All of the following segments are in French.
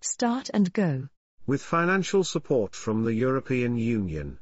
Start and go. With financial support from the European Union.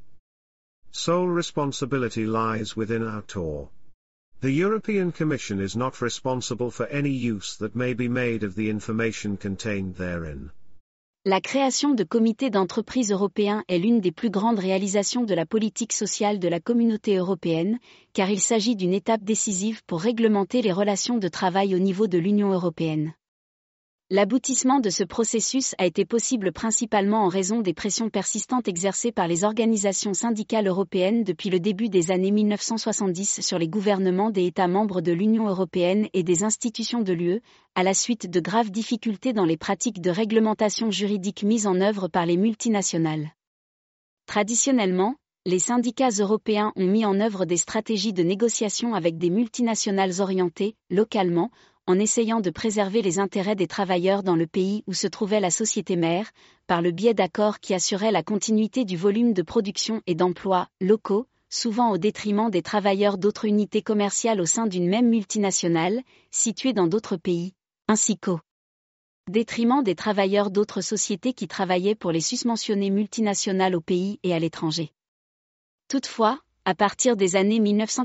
Sole responsibility lies within our tour. The European Commission is not responsible for any use that may be made of the information contained therein. La création de comités d'entreprise européens est l'une des plus grandes réalisations de la politique sociale de la Communauté européenne, car il s'agit d'une étape décisive pour réglementer les relations de travail au niveau de l'Union européenne. L'aboutissement de ce processus a été possible principalement en raison des pressions persistantes exercées par les organisations syndicales européennes depuis le début des années 1970 sur les gouvernements des États membres de l'Union européenne et des institutions de l'UE, à la suite de graves difficultés dans les pratiques de réglementation juridique mises en œuvre par les multinationales. Traditionnellement, les syndicats européens ont mis en œuvre des stratégies de négociation avec des multinationales orientées, localement, en essayant de préserver les intérêts des travailleurs dans le pays où se trouvait la société mère, par le biais d'accords qui assuraient la continuité du volume de production et d'emplois locaux, souvent au détriment des travailleurs d'autres unités commerciales au sein d'une même multinationale, située dans d'autres pays, ainsi qu'au détriment des travailleurs d'autres sociétés qui travaillaient pour les susmentionnées multinationales au pays et à l'étranger. Toutefois, à partir des années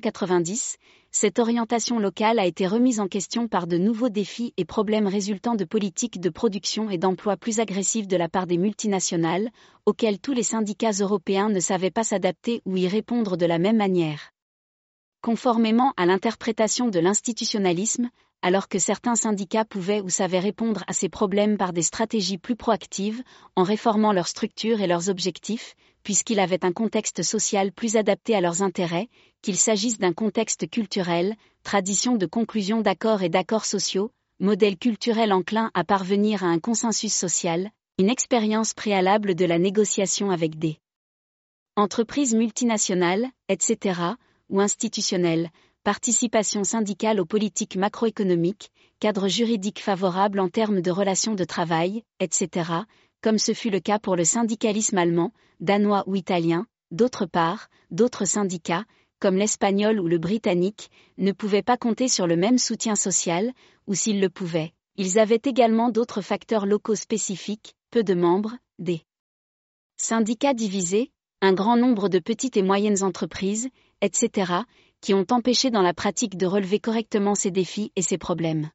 1990, cette orientation locale a été remise en question par de nouveaux défis et problèmes résultant de politiques de production et d'emploi plus agressives de la part des multinationales, auxquelles tous les syndicats européens ne savaient pas s'adapter ou y répondre de la même manière. Conformément à l'interprétation de l'institutionnalisme, alors que certains syndicats pouvaient ou savaient répondre à ces problèmes par des stratégies plus proactives, en réformant leurs structures et leurs objectifs, puisqu'il avait un contexte social plus adapté à leurs intérêts, qu'il s'agisse d'un contexte culturel, tradition de conclusion d'accords et d'accords sociaux, modèle culturel enclin à parvenir à un consensus social, une expérience préalable de la négociation avec des entreprises multinationales, etc., ou institutionnelles, participation syndicale aux politiques macroéconomiques, cadre juridique favorable en termes de relations de travail, etc., comme ce fut le cas pour le syndicalisme allemand, danois ou italien. D'autre part, d'autres syndicats, comme l'espagnol ou le britannique, ne pouvaient pas compter sur le même soutien social, ou s'ils le pouvaient, ils avaient également d'autres facteurs locaux spécifiques, peu de membres, des syndicats divisés, un grand nombre de petites et moyennes entreprises, etc., qui ont empêché dans la pratique de relever correctement ces défis et ces problèmes.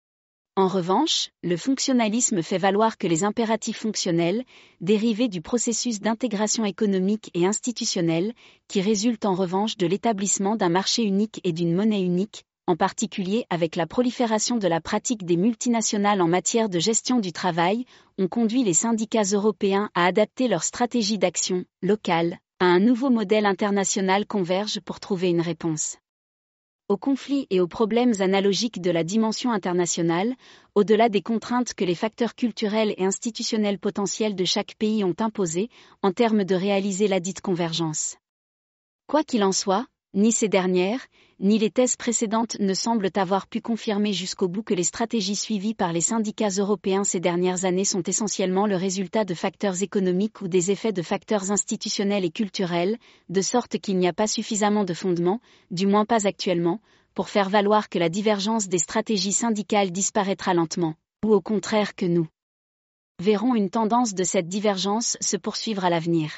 En revanche, le fonctionnalisme fait valoir que les impératifs fonctionnels, dérivés du processus d'intégration économique et institutionnelle, qui résultent en revanche de l'établissement d'un marché unique et d'une monnaie unique, en particulier avec la prolifération de la pratique des multinationales en matière de gestion du travail, ont conduit les syndicats européens à adapter leur stratégie d'action, locale, à un nouveau modèle international converge pour trouver une réponse aux conflits et aux problèmes analogiques de la dimension internationale, au-delà des contraintes que les facteurs culturels et institutionnels potentiels de chaque pays ont imposées, en termes de réaliser ladite convergence. Quoi qu'il en soit, ni ces dernières, ni les thèses précédentes ne semblent avoir pu confirmer jusqu'au bout que les stratégies suivies par les syndicats européens ces dernières années sont essentiellement le résultat de facteurs économiques ou des effets de facteurs institutionnels et culturels, de sorte qu'il n'y a pas suffisamment de fondements, du moins pas actuellement, pour faire valoir que la divergence des stratégies syndicales disparaîtra lentement, ou au contraire que nous verrons une tendance de cette divergence se poursuivre à l'avenir.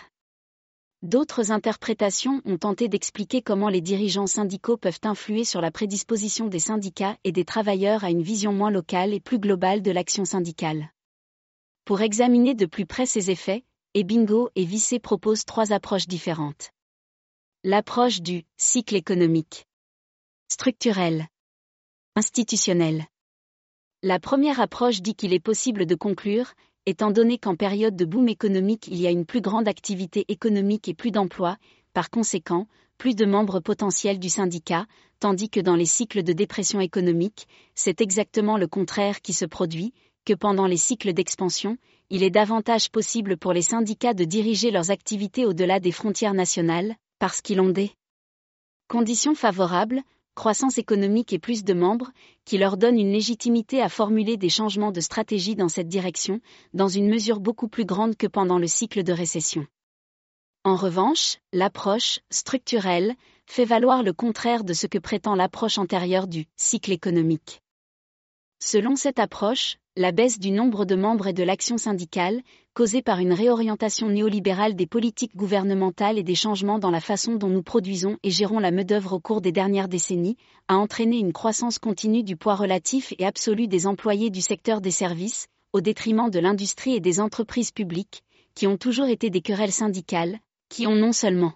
D'autres interprétations ont tenté d'expliquer comment les dirigeants syndicaux peuvent influer sur la prédisposition des syndicats et des travailleurs à une vision moins locale et plus globale de l'action syndicale. Pour examiner de plus près ces effets, Ebingo et Vissé proposent 3 approches différentes. L'approche du cycle économique, structurel, institutionnel. La première approche dit qu'il est possible de conclure, étant donné qu'en période de boom économique il y a une plus grande activité économique et plus d'emplois, par conséquent, plus de membres potentiels du syndicat, tandis que dans les cycles de dépression économique, c'est exactement le contraire qui se produit, que pendant les cycles d'expansion, il est davantage possible pour les syndicats de diriger leurs activités au-delà des frontières nationales, parce qu'ils ont des conditions favorables, croissance économique et plus de membres, qui leur donnent une légitimité à formuler des changements de stratégie dans cette direction, dans une mesure beaucoup plus grande que pendant le cycle de récession. En revanche, l'approche structurelle fait valoir le contraire de ce que prétend l'approche antérieure du cycle économique. Selon cette approche, la baisse du nombre de membres et de l'action syndicale, causée par une réorientation néolibérale des politiques gouvernementales et des changements dans la façon dont nous produisons et gérons la main-d'œuvre au cours des dernières décennies, a entraîné une croissance continue du poids relatif et absolu des employés du secteur des services, au détriment de l'industrie et des entreprises publiques, qui ont toujours été des querelles syndicales, qui ont non seulement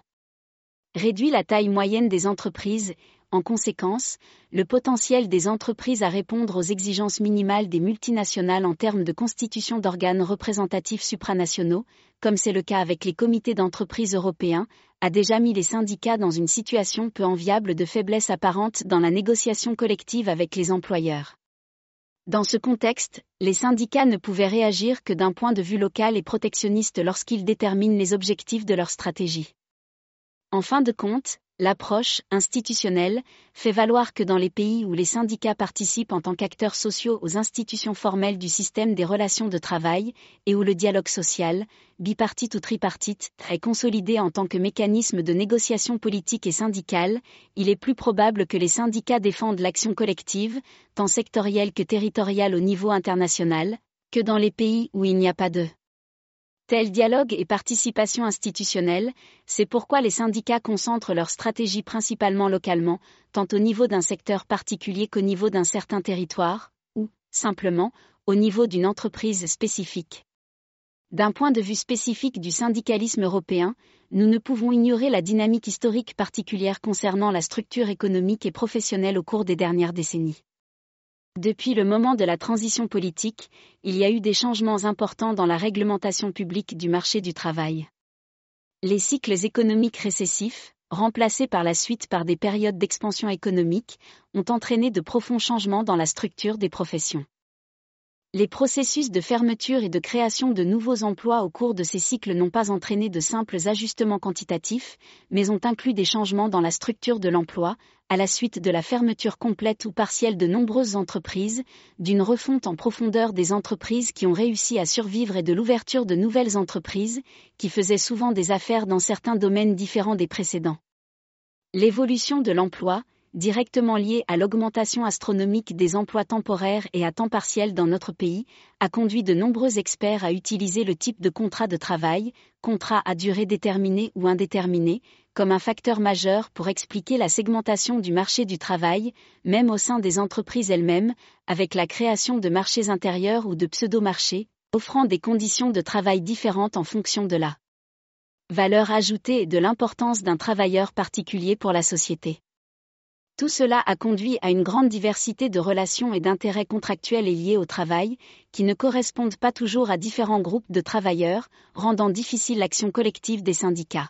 réduit la taille moyenne des entreprises, en conséquence, le potentiel des entreprises à répondre aux exigences minimales des multinationales en termes de constitution d'organes représentatifs supranationaux, comme c'est le cas avec les comités d'entreprise européens, a déjà mis les syndicats dans une situation peu enviable de faiblesse apparente dans la négociation collective avec les employeurs. Dans ce contexte, les syndicats ne pouvaient réagir que d'un point de vue local et protectionniste lorsqu'ils déterminent les objectifs de leur stratégie. En fin de compte, l'approche institutionnelle fait valoir que dans les pays où les syndicats participent en tant qu'acteurs sociaux aux institutions formelles du système des relations de travail, et où le dialogue social, bipartite ou tripartite, est consolidé en tant que mécanisme de négociation politique et syndicale, il est plus probable que les syndicats défendent l'action collective, tant sectorielle que territoriale au niveau international, que dans les pays où il n'y a pas de tel dialogue et participation institutionnelle. C'est pourquoi les syndicats concentrent leur stratégie principalement localement, tant au niveau d'un secteur particulier qu'au niveau d'un certain territoire, ou, simplement, au niveau d'une entreprise spécifique. D'un point de vue spécifique du syndicalisme européen, nous ne pouvons ignorer la dynamique historique particulière concernant la structure économique et professionnelle au cours des dernières décennies. Depuis le moment de la transition politique, il y a eu des changements importants dans la réglementation publique du marché du travail. Les cycles économiques récessifs, remplacés par la suite par des périodes d'expansion économique, ont entraîné de profonds changements dans la structure des professions. Les processus de fermeture et de création de nouveaux emplois au cours de ces cycles n'ont pas entraîné de simples ajustements quantitatifs, mais ont inclus des changements dans la structure de l'emploi, à la suite de la fermeture complète ou partielle de nombreuses entreprises, d'une refonte en profondeur des entreprises qui ont réussi à survivre et de l'ouverture de nouvelles entreprises, qui faisaient souvent des affaires dans certains domaines différents des précédents. L'évolution de l'emploi, directement liée à l'augmentation astronomique des emplois temporaires et à temps partiel dans notre pays, a conduit de nombreux experts à utiliser le type de contrat de travail, contrat à durée déterminée ou indéterminée, comme un facteur majeur pour expliquer la segmentation du marché du travail, même au sein des entreprises elles-mêmes, avec la création de marchés intérieurs ou de pseudo-marchés, offrant des conditions de travail différentes en fonction de la valeur ajoutée et de l'importance d'un travailleur particulier pour la société. Tout cela a conduit à une grande diversité de relations et d'intérêts contractuels et liés au travail, qui ne correspondent pas toujours à différents groupes de travailleurs, rendant difficile l'action collective des syndicats.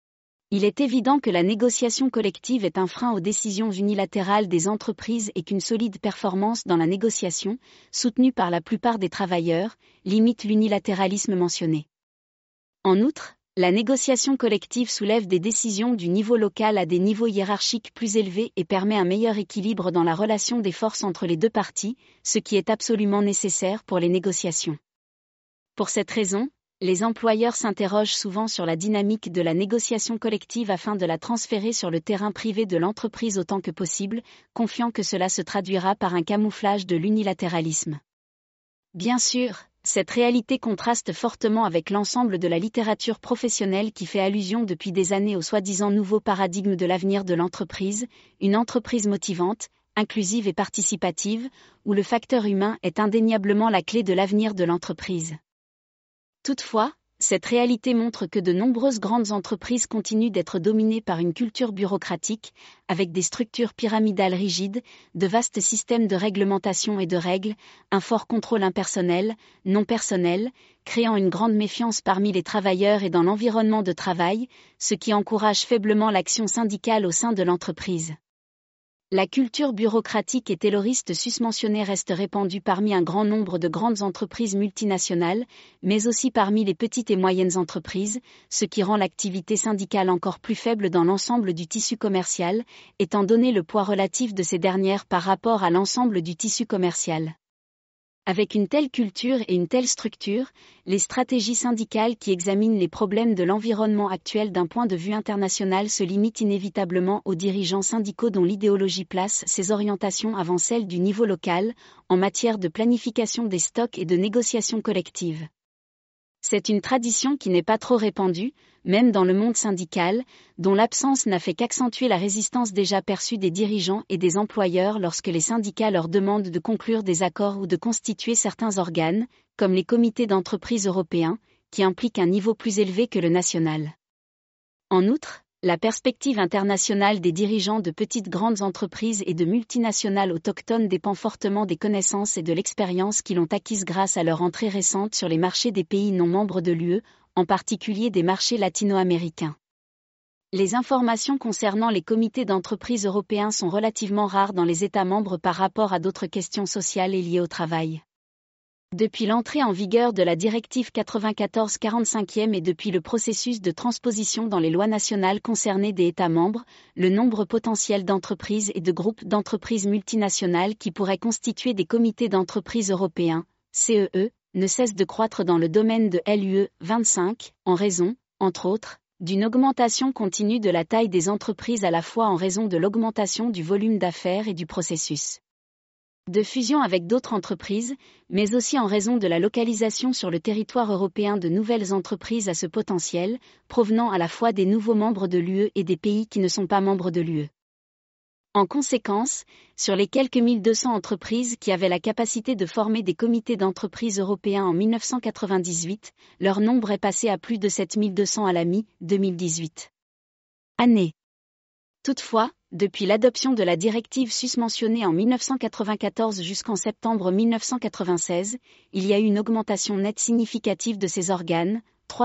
Il est évident que la négociation collective est un frein aux décisions unilatérales des entreprises et qu'une solide performance dans la négociation, soutenue par la plupart des travailleurs, limite l'unilatéralisme mentionné. En outre, la négociation collective soulève des décisions du niveau local à des niveaux hiérarchiques plus élevés et permet un meilleur équilibre dans la relation des forces entre les deux parties, ce qui est absolument nécessaire pour les négociations. Pour cette raison, les employeurs s'interrogent souvent sur la dynamique de la négociation collective afin de la transférer sur le terrain privé de l'entreprise autant que possible, confiant que cela se traduira par un camouflage de l'unilatéralisme. Bien sûr, cette réalité contraste fortement avec l'ensemble de la littérature professionnelle qui fait allusion depuis des années au soi-disant nouveau paradigme de l'avenir de l'entreprise, une entreprise motivante, inclusive et participative, où le facteur humain est indéniablement la clé de l'avenir de l'entreprise. Toutefois, cette réalité montre que de nombreuses grandes entreprises continuent d'être dominées par une culture bureaucratique, avec des structures pyramidales rigides, de vastes systèmes de réglementation et de règles, un fort contrôle impersonnel, non personnel, créant une grande méfiance parmi les travailleurs et dans l'environnement de travail, ce qui encourage faiblement l'action syndicale au sein de l'entreprise. La culture bureaucratique et tayloriste susmentionnée reste répandue parmi un grand nombre de grandes entreprises multinationales, mais aussi parmi les petites et moyennes entreprises, ce qui rend l'activité syndicale encore plus faible dans l'ensemble du tissu commercial, étant donné le poids relatif de ces dernières par rapport à l'ensemble du tissu commercial. Avec une telle culture et une telle structure, les stratégies syndicales qui examinent les problèmes de l'environnement actuel d'un point de vue international se limitent inévitablement aux dirigeants syndicaux dont l'idéologie place ses orientations avant celles du niveau local, en matière de planification des stocks et de négociation collective. C'est une tradition qui n'est pas trop répandue, même dans le monde syndical, dont l'absence n'a fait qu'accentuer la résistance déjà perçue des dirigeants et des employeurs lorsque les syndicats leur demandent de conclure des accords ou de constituer certains organes, comme les comités d'entreprise européens, qui impliquent un niveau plus élevé que le national. En outre, la perspective internationale des dirigeants de petites grandes entreprises et de multinationales autochtones dépend fortement des connaissances et de l'expérience qu'ils ont acquises grâce à leur entrée récente sur les marchés des pays non membres de l'UE, en particulier des marchés latino-américains. Les informations concernant les comités d'entreprise européens sont relativement rares dans les États membres par rapport à d'autres questions sociales et liées au travail. Depuis l'entrée en vigueur de la directive 94/45 et depuis le processus de transposition dans les lois nationales concernées des États membres, le nombre potentiel d'entreprises et de groupes d'entreprises multinationales qui pourraient constituer des comités d'entreprise européens, CEE, ne cesse de croître dans le domaine de l'UE 25, en raison, entre autres, d'une augmentation continue de la taille des entreprises à la fois en raison de l'augmentation du volume d'affaires et du processus de fusion avec d'autres entreprises, mais aussi en raison de la localisation sur le territoire européen de nouvelles entreprises à ce potentiel, provenant à la fois des nouveaux membres de l'UE et des pays qui ne sont pas membres de l'UE. En conséquence, sur les quelques 1200 entreprises qui avaient la capacité de former des comités d'entreprise européens en 1998, leur nombre est passé à plus de 7200 à la mi-2018. Année. Toutefois, depuis l'adoption de la directive susmentionnée en 1994 jusqu'en septembre 1996, il y a eu une augmentation nette significative de ces organes,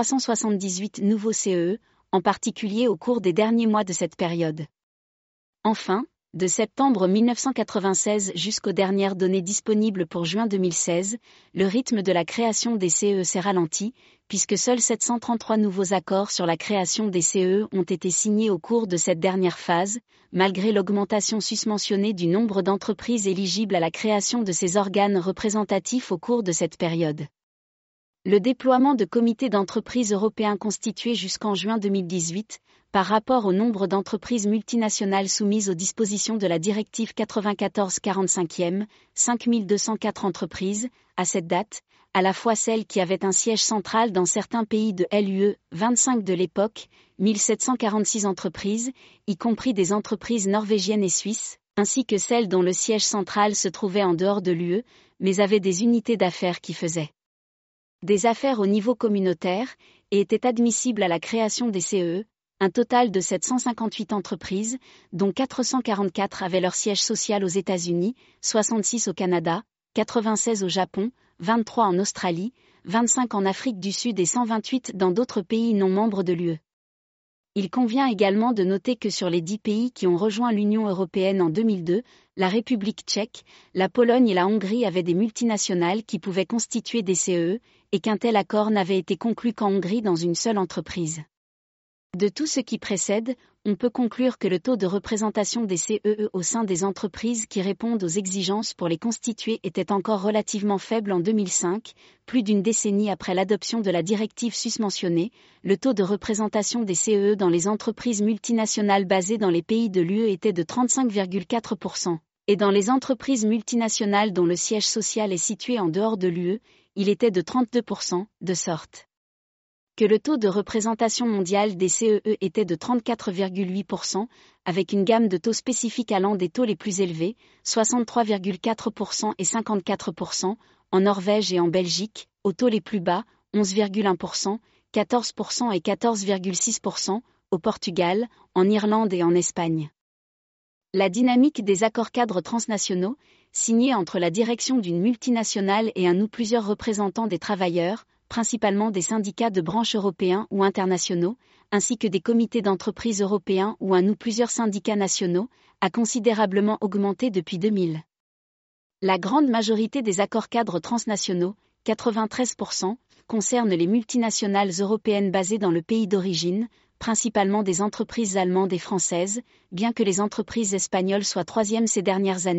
378 nouveaux CEE, en particulier au cours des derniers mois de cette période. Enfin, de septembre 1996 jusqu'aux dernières données disponibles pour juin 2016, le rythme de la création des CEE s'est ralenti, puisque seuls 733 nouveaux accords sur la création des CEE ont été signés au cours de cette dernière phase, malgré l'augmentation susmentionnée du nombre d'entreprises éligibles à la création de ces organes représentatifs au cours de cette période. Le déploiement de comités d'entreprise européens constitués jusqu'en juin 2018, par rapport au nombre d'entreprises multinationales soumises aux dispositions de la directive 94/45, 5204 entreprises, à cette date, à la fois celles qui avaient un siège central dans certains pays de l'UE 25 de l'époque, 1746 entreprises, y compris des entreprises norvégiennes et suisses, ainsi que celles dont le siège central se trouvait en dehors de l'UE, mais avaient des unités d'affaires qui faisaient des affaires au niveau communautaire, et étaient admissibles à la création des CEE, un total de 758 entreprises, dont 444 avaient leur siège social aux États-Unis, 66 au Canada, 96 au Japon, 23 en Australie, 25 en Afrique du Sud et 128 dans d'autres pays non membres de l'UE. Il convient également de noter que sur les 10 pays qui ont rejoint l'Union européenne en 2002, la République tchèque, la Pologne et la Hongrie avaient des multinationales qui pouvaient constituer des CEE, et qu'un tel accord n'avait été conclu qu'en Hongrie dans une seule entreprise. De tout ce qui précède, on peut conclure que le taux de représentation des CEE au sein des entreprises qui répondent aux exigences pour les constituer était encore relativement faible en 2005, plus d'une décennie après l'adoption de la directive susmentionnée. Le taux de représentation des CEE dans les entreprises multinationales basées dans les pays de l'UE était de 35,4%, et dans les entreprises multinationales dont le siège social est situé en dehors de l'UE, il était de 32%, de sorte que le taux de représentation mondiale des CEE était de 34,8%, avec une gamme de taux spécifiques allant des taux les plus élevés, 63,4% et 54%, en Norvège et en Belgique, aux taux les plus bas, 11,1%, 14% et 14,6%, au Portugal, en Irlande et en Espagne. La dynamique des accords-cadres transnationaux, signés entre la direction d'une multinationale et un ou plusieurs représentants des travailleurs, principalement des syndicats de branche européens ou internationaux, ainsi que des comités d'entreprise européens ou un ou plusieurs syndicats nationaux, a considérablement augmenté depuis 2000. La grande majorité des accords-cadres transnationaux, 93%, concernent les multinationales européennes basées dans le pays d'origine, principalement des entreprises allemandes et françaises, bien que les entreprises espagnoles soient troisièmes ces dernières années,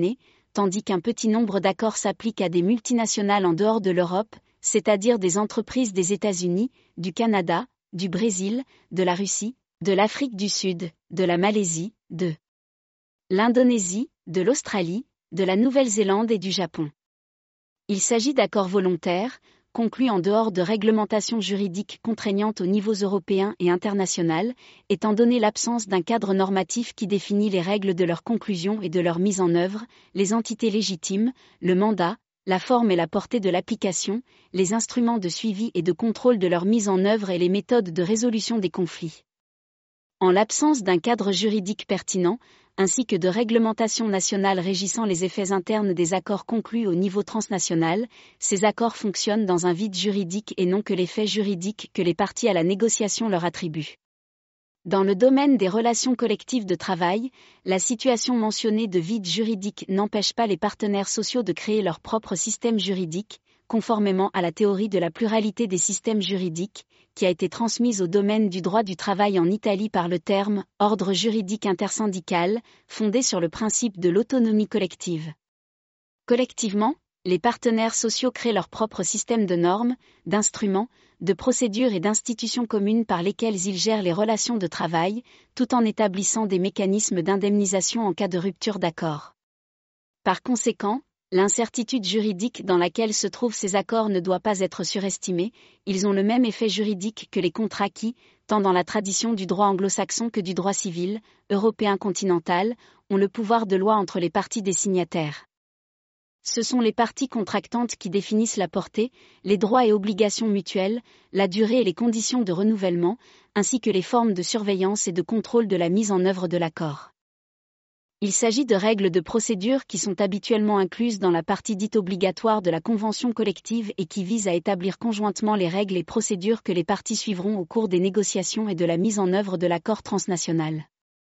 tandis qu'un petit nombre d'accords s'appliquent à des multinationales en dehors de l'Europe, c'est-à-dire des entreprises des États-Unis, du Canada, du Brésil, de la Russie, de l'Afrique du Sud, de la Malaisie, de l'Indonésie, de l'Australie, de la Nouvelle-Zélande et du Japon. Il s'agit d'accords volontaires, conclus en dehors de réglementations juridiques contraignantes aux niveaux européen et international, étant donné l'absence d'un cadre normatif qui définit les règles de leur conclusion et de leur mise en œuvre, les entités légitimes, le mandat, la forme et la portée de l'application, les instruments de suivi et de contrôle de leur mise en œuvre et les méthodes de résolution des conflits. En l'absence d'un cadre juridique pertinent, ainsi que de réglementation nationale régissant les effets internes des accords conclus au niveau transnational, ces accords fonctionnent dans un vide juridique et non que l'effet juridique que les parties à la négociation leur attribuent. Dans le domaine des relations collectives de travail, la situation mentionnée de vide juridique n'empêche pas les partenaires sociaux de créer leur propre système juridique, conformément à la théorie de la pluralité des systèmes juridiques, qui a été transmise au domaine du droit du travail en Italie par le terme « ordre juridique intersyndical », fondé sur le principe de l'autonomie collective. Collectivement, les partenaires sociaux créent leur propre système de normes, d'instruments, de procédures et d'institutions communes par lesquelles ils gèrent les relations de travail, tout en établissant des mécanismes d'indemnisation en cas de rupture d'accord. Par conséquent, l'incertitude juridique dans laquelle se trouvent ces accords ne doit pas être surestimée, ils ont le même effet juridique que les contrats qui, tant dans la tradition du droit anglo-saxon que du droit civil, européen continental, ont le pouvoir de loi entre les parties des signataires. Ce sont les parties contractantes qui définissent la portée, les droits et obligations mutuelles, la durée et les conditions de renouvellement, ainsi que les formes de surveillance et de contrôle de la mise en œuvre de l'accord. Il s'agit de règles de procédure qui sont habituellement incluses dans la partie dite obligatoire de la convention collective et qui visent à établir conjointement les règles et procédures que les parties suivront au cours des négociations et de la mise en œuvre de l'accord transnational.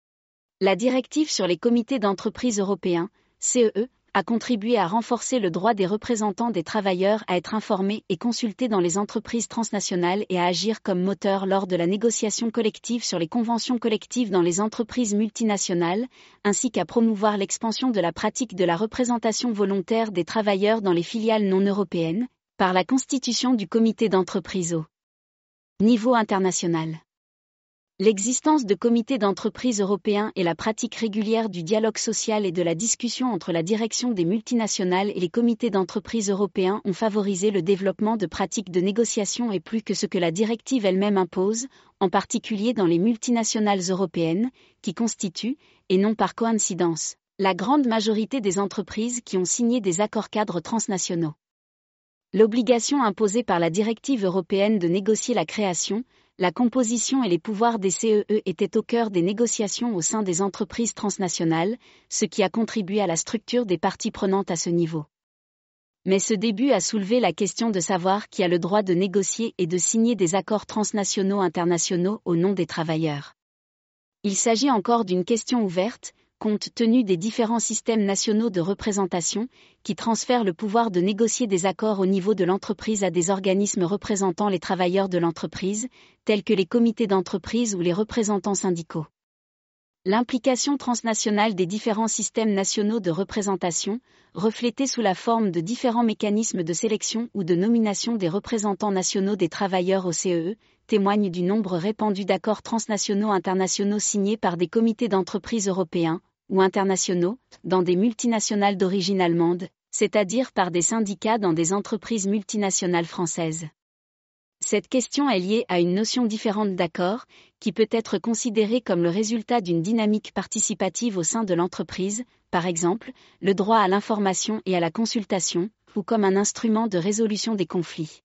La directive sur les comités d'entreprise européens, CEE, a contribué à renforcer le droit des représentants des travailleurs à être informés et consultés dans les entreprises transnationales et à agir comme moteur lors de la négociation collective sur les conventions collectives dans les entreprises multinationales, ainsi qu'à promouvoir l'expansion de la pratique de la représentation volontaire des travailleurs dans les filiales non européennes, par la constitution du comité d'entreprise au niveau international. L'existence de comités d'entreprise européens et la pratique régulière du dialogue social et de la discussion entre la direction des multinationales et les comités d'entreprise européens ont favorisé le développement de pratiques de négociation et plus que ce que la directive elle-même impose, en particulier dans les multinationales européennes, qui constituent, et non par coïncidence, la grande majorité des entreprises qui ont signé des accords-cadres transnationaux. L'obligation imposée par la directive européenne de négocier la création, la composition et les pouvoirs des CEE étaient au cœur des négociations au sein des entreprises transnationales, ce qui a contribué à la structure des parties prenantes à ce niveau. Mais ce début a soulevé la question de savoir qui a le droit de négocier et de signer des accords transnationaux internationaux au nom des travailleurs. Il s'agit encore d'une question ouverte, compte tenu des différents systèmes nationaux de représentation, qui transfèrent le pouvoir de négocier des accords au niveau de l'entreprise à des organismes représentant les travailleurs de l'entreprise, tels que les comités d'entreprise ou les représentants syndicaux. L'implication transnationale des différents systèmes nationaux de représentation, reflétée sous la forme de différents mécanismes de sélection ou de nomination des représentants nationaux des travailleurs au CEE, témoigne du nombre répandu d'accords transnationaux internationaux signés par des comités d'entreprise européens, ou internationaux, dans des multinationales d'origine allemande, c'est-à-dire par des syndicats dans des entreprises multinationales françaises. Cette question est liée à une notion différente d'accord, qui peut être considérée comme le résultat d'une dynamique participative au sein de l'entreprise, par exemple, le droit à l'information et à la consultation, ou comme un instrument de résolution des conflits.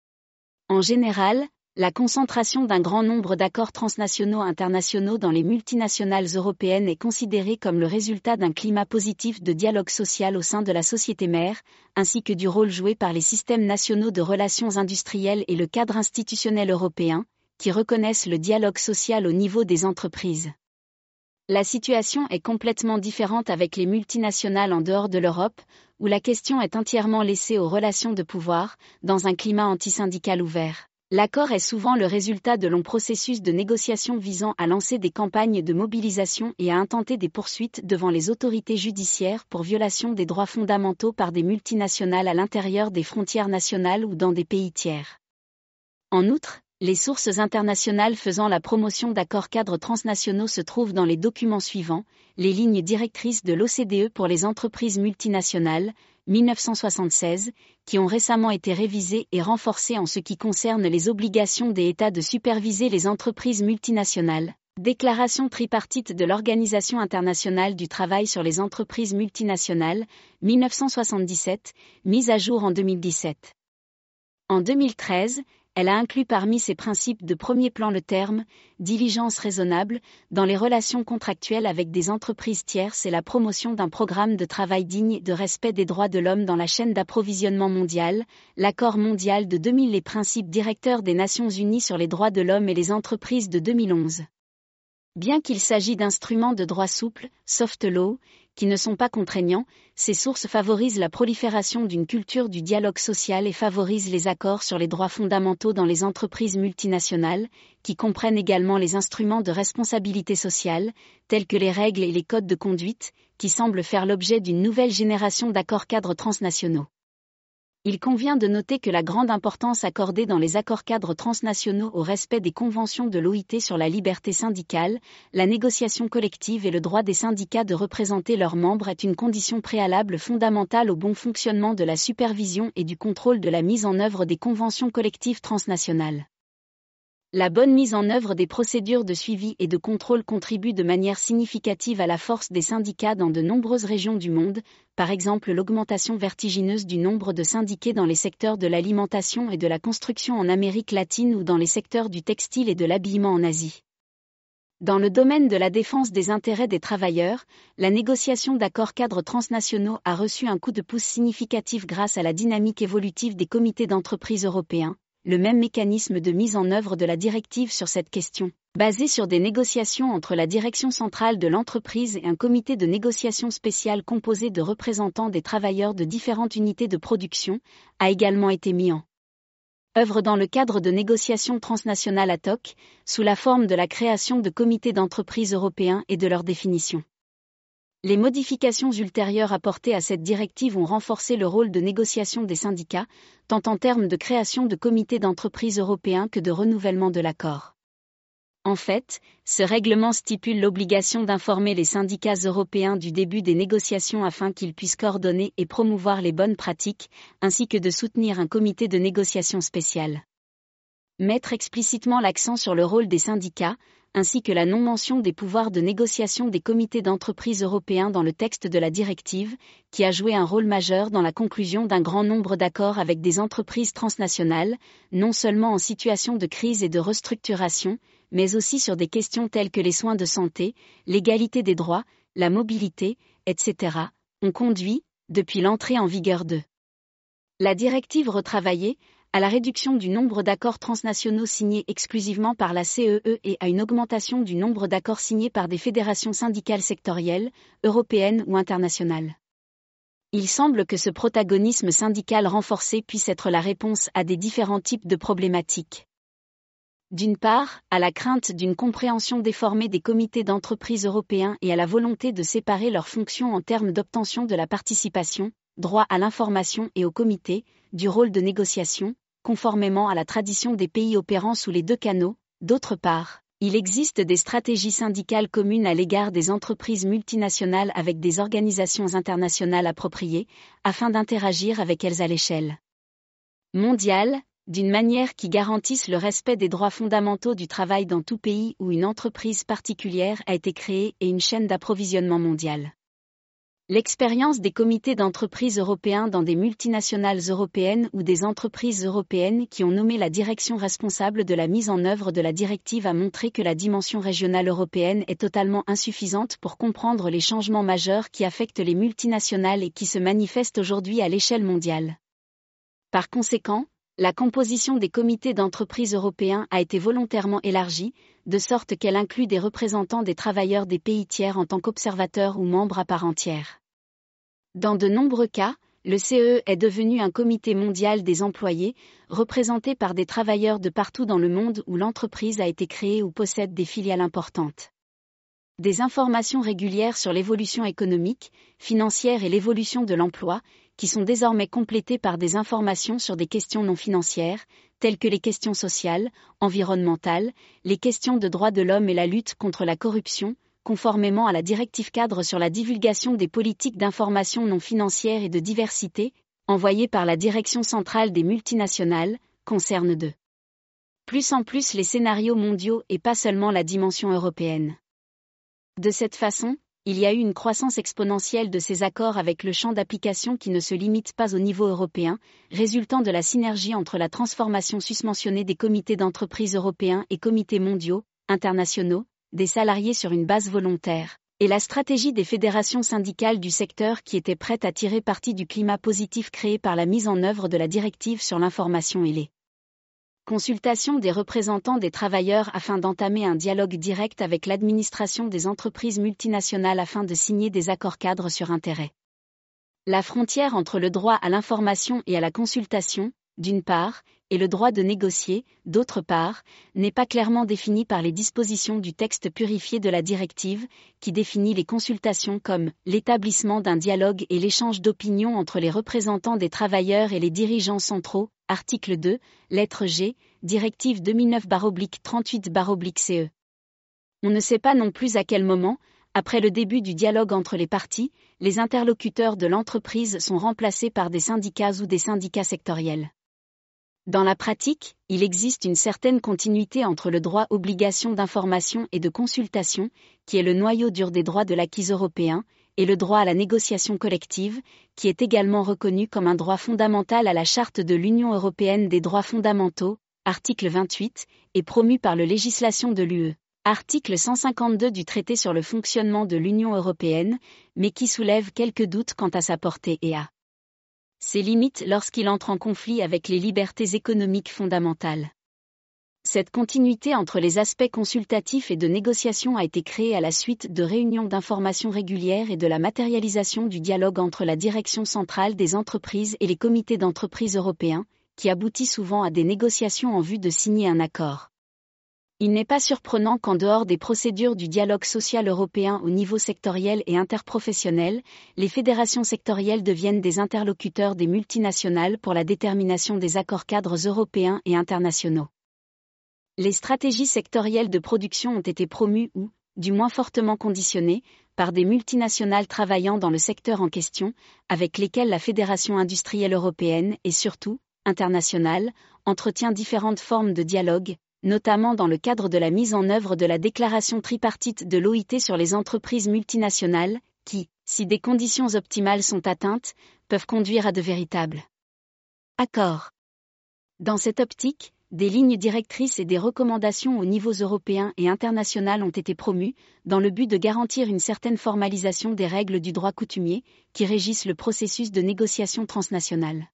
En général, la concentration d'un grand nombre d'accords transnationaux internationaux dans les multinationales européennes est considérée comme le résultat d'un climat positif de dialogue social au sein de la société mère, ainsi que du rôle joué par les systèmes nationaux de relations industrielles et le cadre institutionnel européen, qui reconnaissent le dialogue social au niveau des entreprises. La situation est complètement différente avec les multinationales en dehors de l'Europe, où la question est entièrement laissée aux relations de pouvoir, dans un climat antisyndical ouvert. L'accord est souvent le résultat de longs processus de négociation visant à lancer des campagnes de mobilisation et à intenter des poursuites devant les autorités judiciaires pour violation des droits fondamentaux par des multinationales à l'intérieur des frontières nationales ou dans des pays tiers. En outre, les sources internationales faisant la promotion d'accords-cadres transnationaux se trouvent dans les documents suivants, les lignes directrices de l'OCDE pour les entreprises multinationales, 1976, qui ont récemment été révisées et renforcées en ce qui concerne les obligations des États de superviser les entreprises multinationales. Déclaration tripartite de l'Organisation internationale du travail sur les entreprises multinationales, 1977, mise à jour en 2017. En 2013, elle a inclus parmi ses principes de premier plan le terme « diligence raisonnable » dans les relations contractuelles avec des entreprises tierces et la promotion d'un programme de travail digne et de respect des droits de l'homme dans la chaîne d'approvisionnement mondiale, l'accord mondial de 2000, les principes directeurs des Nations Unies sur les droits de l'homme et les entreprises de 2011. Bien qu'il s'agisse d'instruments de droit souple, soft law, qui ne sont pas contraignants, ces sources favorisent la prolifération d'une culture du dialogue social et favorisent les accords sur les droits fondamentaux dans les entreprises multinationales, qui comprennent également les instruments de responsabilité sociale, tels que les règles et les codes de conduite, qui semblent faire l'objet d'une nouvelle génération d'accords-cadres transnationaux. Il convient de noter que la grande importance accordée dans les accords-cadres transnationaux au respect des conventions de l'OIT sur la liberté syndicale, la négociation collective et le droit des syndicats de représenter leurs membres est une condition préalable fondamentale au bon fonctionnement de la supervision et du contrôle de la mise en œuvre des conventions collectives transnationales. La bonne mise en œuvre des procédures de suivi et de contrôle contribue de manière significative à la force des syndicats dans de nombreuses régions du monde, par exemple l'augmentation vertigineuse du nombre de syndiqués dans les secteurs de l'alimentation et de la construction en Amérique latine ou dans les secteurs du textile et de l'habillement en Asie. Dans le domaine de la défense des intérêts des travailleurs, la négociation d'accords-cadres transnationaux a reçu un coup de pouce significatif grâce à la dynamique évolutive des comités d'entreprise européens, le même mécanisme de mise en œuvre de la directive sur cette question, basé sur des négociations entre la direction centrale de l'entreprise et un comité de négociation spécial composé de représentants des travailleurs de différentes unités de production, a également été mis en œuvre dans le cadre de négociations transnationales ad hoc, sous la forme de la création de comités d'entreprise européens et de leur définition. Les modifications ultérieures apportées à cette directive ont renforcé le rôle de négociation des syndicats, tant en termes de création de comités d'entreprise européens que de renouvellement de l'accord. En fait, ce règlement stipule l'obligation d'informer les syndicats européens du début des négociations afin qu'ils puissent coordonner et promouvoir les bonnes pratiques, ainsi que de soutenir un comité de négociation spécial. Mettre explicitement l'accent sur le rôle des syndicats, ainsi que la non-mention des pouvoirs de négociation des comités d'entreprise européens dans le texte de la directive, qui a joué un rôle majeur dans la conclusion d'un grand nombre d'accords avec des entreprises transnationales, non seulement en situation de crise et de restructuration, mais aussi sur des questions telles que les soins de santé, l'égalité des droits, la mobilité, etc., ont conduit, depuis l'entrée en vigueur de la directive retravaillée, à la réduction du nombre d'accords transnationaux signés exclusivement par la CEE et à une augmentation du nombre d'accords signés par des fédérations syndicales sectorielles, européennes ou internationales. Il semble que ce protagonisme syndical renforcé puisse être la réponse à des différents types de problématiques. D'une part, à la crainte d'une compréhension déformée des comités d'entreprise européens et à la volonté de séparer leurs fonctions en termes d'obtention de la participation, droit à l'information et au comité, du rôle de négociation, conformément à la tradition des pays opérant sous les deux canaux. D'autre part, il existe des stratégies syndicales communes à l'égard des entreprises multinationales avec des organisations internationales appropriées, afin d'interagir avec elles à l'échelle mondiale, d'une manière qui garantisse le respect des droits fondamentaux du travail dans tout pays où une entreprise particulière a été créée et une chaîne d'approvisionnement mondiale. L'expérience des comités d'entreprise européens dans des multinationales européennes ou des entreprises européennes qui ont nommé la direction responsable de la mise en œuvre de la directive a montré que la dimension régionale européenne est totalement insuffisante pour comprendre les changements majeurs qui affectent les multinationales et qui se manifestent aujourd'hui à l'échelle mondiale. Par conséquent, la composition des comités d'entreprise européens a été volontairement élargie, de sorte qu'elle inclut des représentants des travailleurs des pays tiers en tant qu'observateurs ou membres à part entière. Dans de nombreux cas, le CEE est devenu un comité mondial des employés, représenté par des travailleurs de partout dans le monde où l'entreprise a été créée ou possède des filiales importantes. Des informations régulières sur l'évolution économique, financière et l'évolution de l'emploi, qui sont désormais complétées par des informations sur des questions non financières, telles que les questions sociales, environnementales, les questions de droits de l'homme et la lutte contre la corruption, conformément à la directive cadre sur la divulgation des politiques d'information non financières et de diversité, envoyée par la Direction centrale des multinationales, concerne de plus en plus les scénarios mondiaux et pas seulement la dimension européenne. De cette façon, il y a eu une croissance exponentielle de ces accords avec le champ d'application qui ne se limite pas au niveau européen, résultant de la synergie entre la transformation susmentionnée des comités d'entreprise européens et comités mondiaux, internationaux, des salariés sur une base volontaire, et la stratégie des fédérations syndicales du secteur qui étaient prêtes à tirer parti du climat positif créé par la mise en œuvre de la directive sur l'information et les consultations des représentants des travailleurs afin d'entamer un dialogue direct avec l'administration des entreprises multinationales afin de signer des accords cadres sur intérêt. La frontière entre le droit à l'information et à la consultation, d'une part, et le droit de négocier, d'autre part, n'est pas clairement définie par les dispositions du texte purifié de la directive, qui définit les consultations comme l'établissement d'un dialogue et l'échange d'opinions entre les représentants des travailleurs et les dirigeants centraux, article 2, lettre G, directive 2009/38/CE. On ne sait pas non plus à quel moment, après le début du dialogue entre les parties, les interlocuteurs de l'entreprise sont remplacés par des syndicats ou des syndicats sectoriels. Dans la pratique, il existe une certaine continuité entre le droit obligation d'information et de consultation, qui est le noyau dur des droits de l'acquis européen, et le droit à la négociation collective, qui est également reconnu comme un droit fondamental à la Charte de l'Union européenne des droits fondamentaux, article 28, et promu par la législation de l'UE, article 152 du traité sur le fonctionnement de l'Union européenne, mais qui soulève quelques doutes quant à sa portée et à ses limites lorsqu'il entre en conflit avec les libertés économiques fondamentales. Cette continuité entre les aspects consultatifs et de négociation a été créée à la suite de réunions d'information régulières et de la matérialisation du dialogue entre la direction centrale des entreprises et les comités d'entreprise européens, qui aboutit souvent à des négociations en vue de signer un accord. Il n'est pas surprenant qu'en dehors des procédures du dialogue social européen au niveau sectoriel et interprofessionnel, les fédérations sectorielles deviennent des interlocuteurs des multinationales pour la détermination des accords cadres européens et internationaux. Les stratégies sectorielles de production ont été promues ou, du moins fortement conditionnées, par des multinationales travaillant dans le secteur en question, avec lesquelles la Fédération industrielle européenne et surtout, internationale, entretient différentes formes de dialogue, notamment dans le cadre de la mise en œuvre de la déclaration tripartite de l'OIT sur les entreprises multinationales, qui, si des conditions optimales sont atteintes, peuvent conduire à de véritables accords. Dans cette optique, des lignes directrices et des recommandations aux niveaux européens et international ont été promues, dans le but de garantir une certaine formalisation des règles du droit coutumier, qui régissent le processus de négociation transnationale.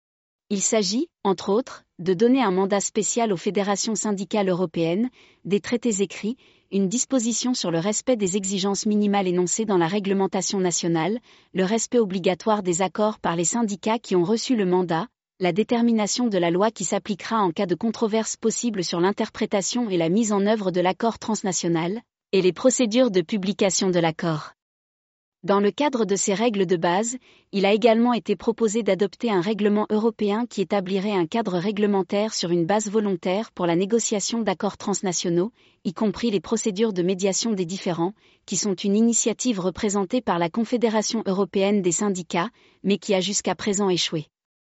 Il s'agit, entre autres, de donner un mandat spécial aux fédérations syndicales européennes, des traités écrits, une disposition sur le respect des exigences minimales énoncées dans la réglementation nationale, le respect obligatoire des accords par les syndicats qui ont reçu le mandat, la détermination de la loi qui s'appliquera en cas de controverse possible sur l'interprétation et la mise en œuvre de l'accord transnational, et les procédures de publication de l'accord. Dans le cadre de ces règles de base, il a également été proposé d'adopter un règlement européen qui établirait un cadre réglementaire sur une base volontaire pour la négociation d'accords transnationaux, y compris les procédures de médiation des différends, qui sont une initiative représentée par la Confédération européenne des syndicats, mais qui a jusqu'à présent échoué.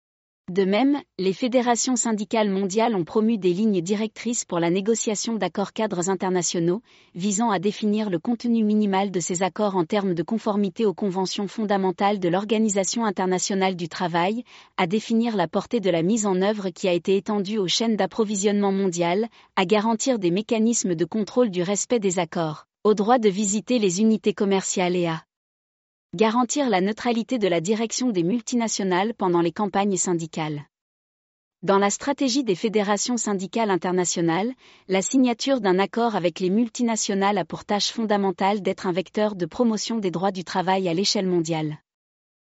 De même, les fédérations syndicales mondiales ont promu des lignes directrices pour la négociation d'accords cadres internationaux, visant à définir le contenu minimal de ces accords en termes de conformité aux conventions fondamentales de l'Organisation internationale du travail, à définir la portée de la mise en œuvre qui a été étendue aux chaînes d'approvisionnement mondiales, à garantir des mécanismes de contrôle du respect des accords, au droit de visiter les unités commerciales et à garantir la neutralité de la direction des multinationales pendant les campagnes syndicales. Dans la stratégie des fédérations syndicales internationales, la signature d'un accord avec les multinationales a pour tâche fondamentale d'être un vecteur de promotion des droits du travail à l'échelle mondiale.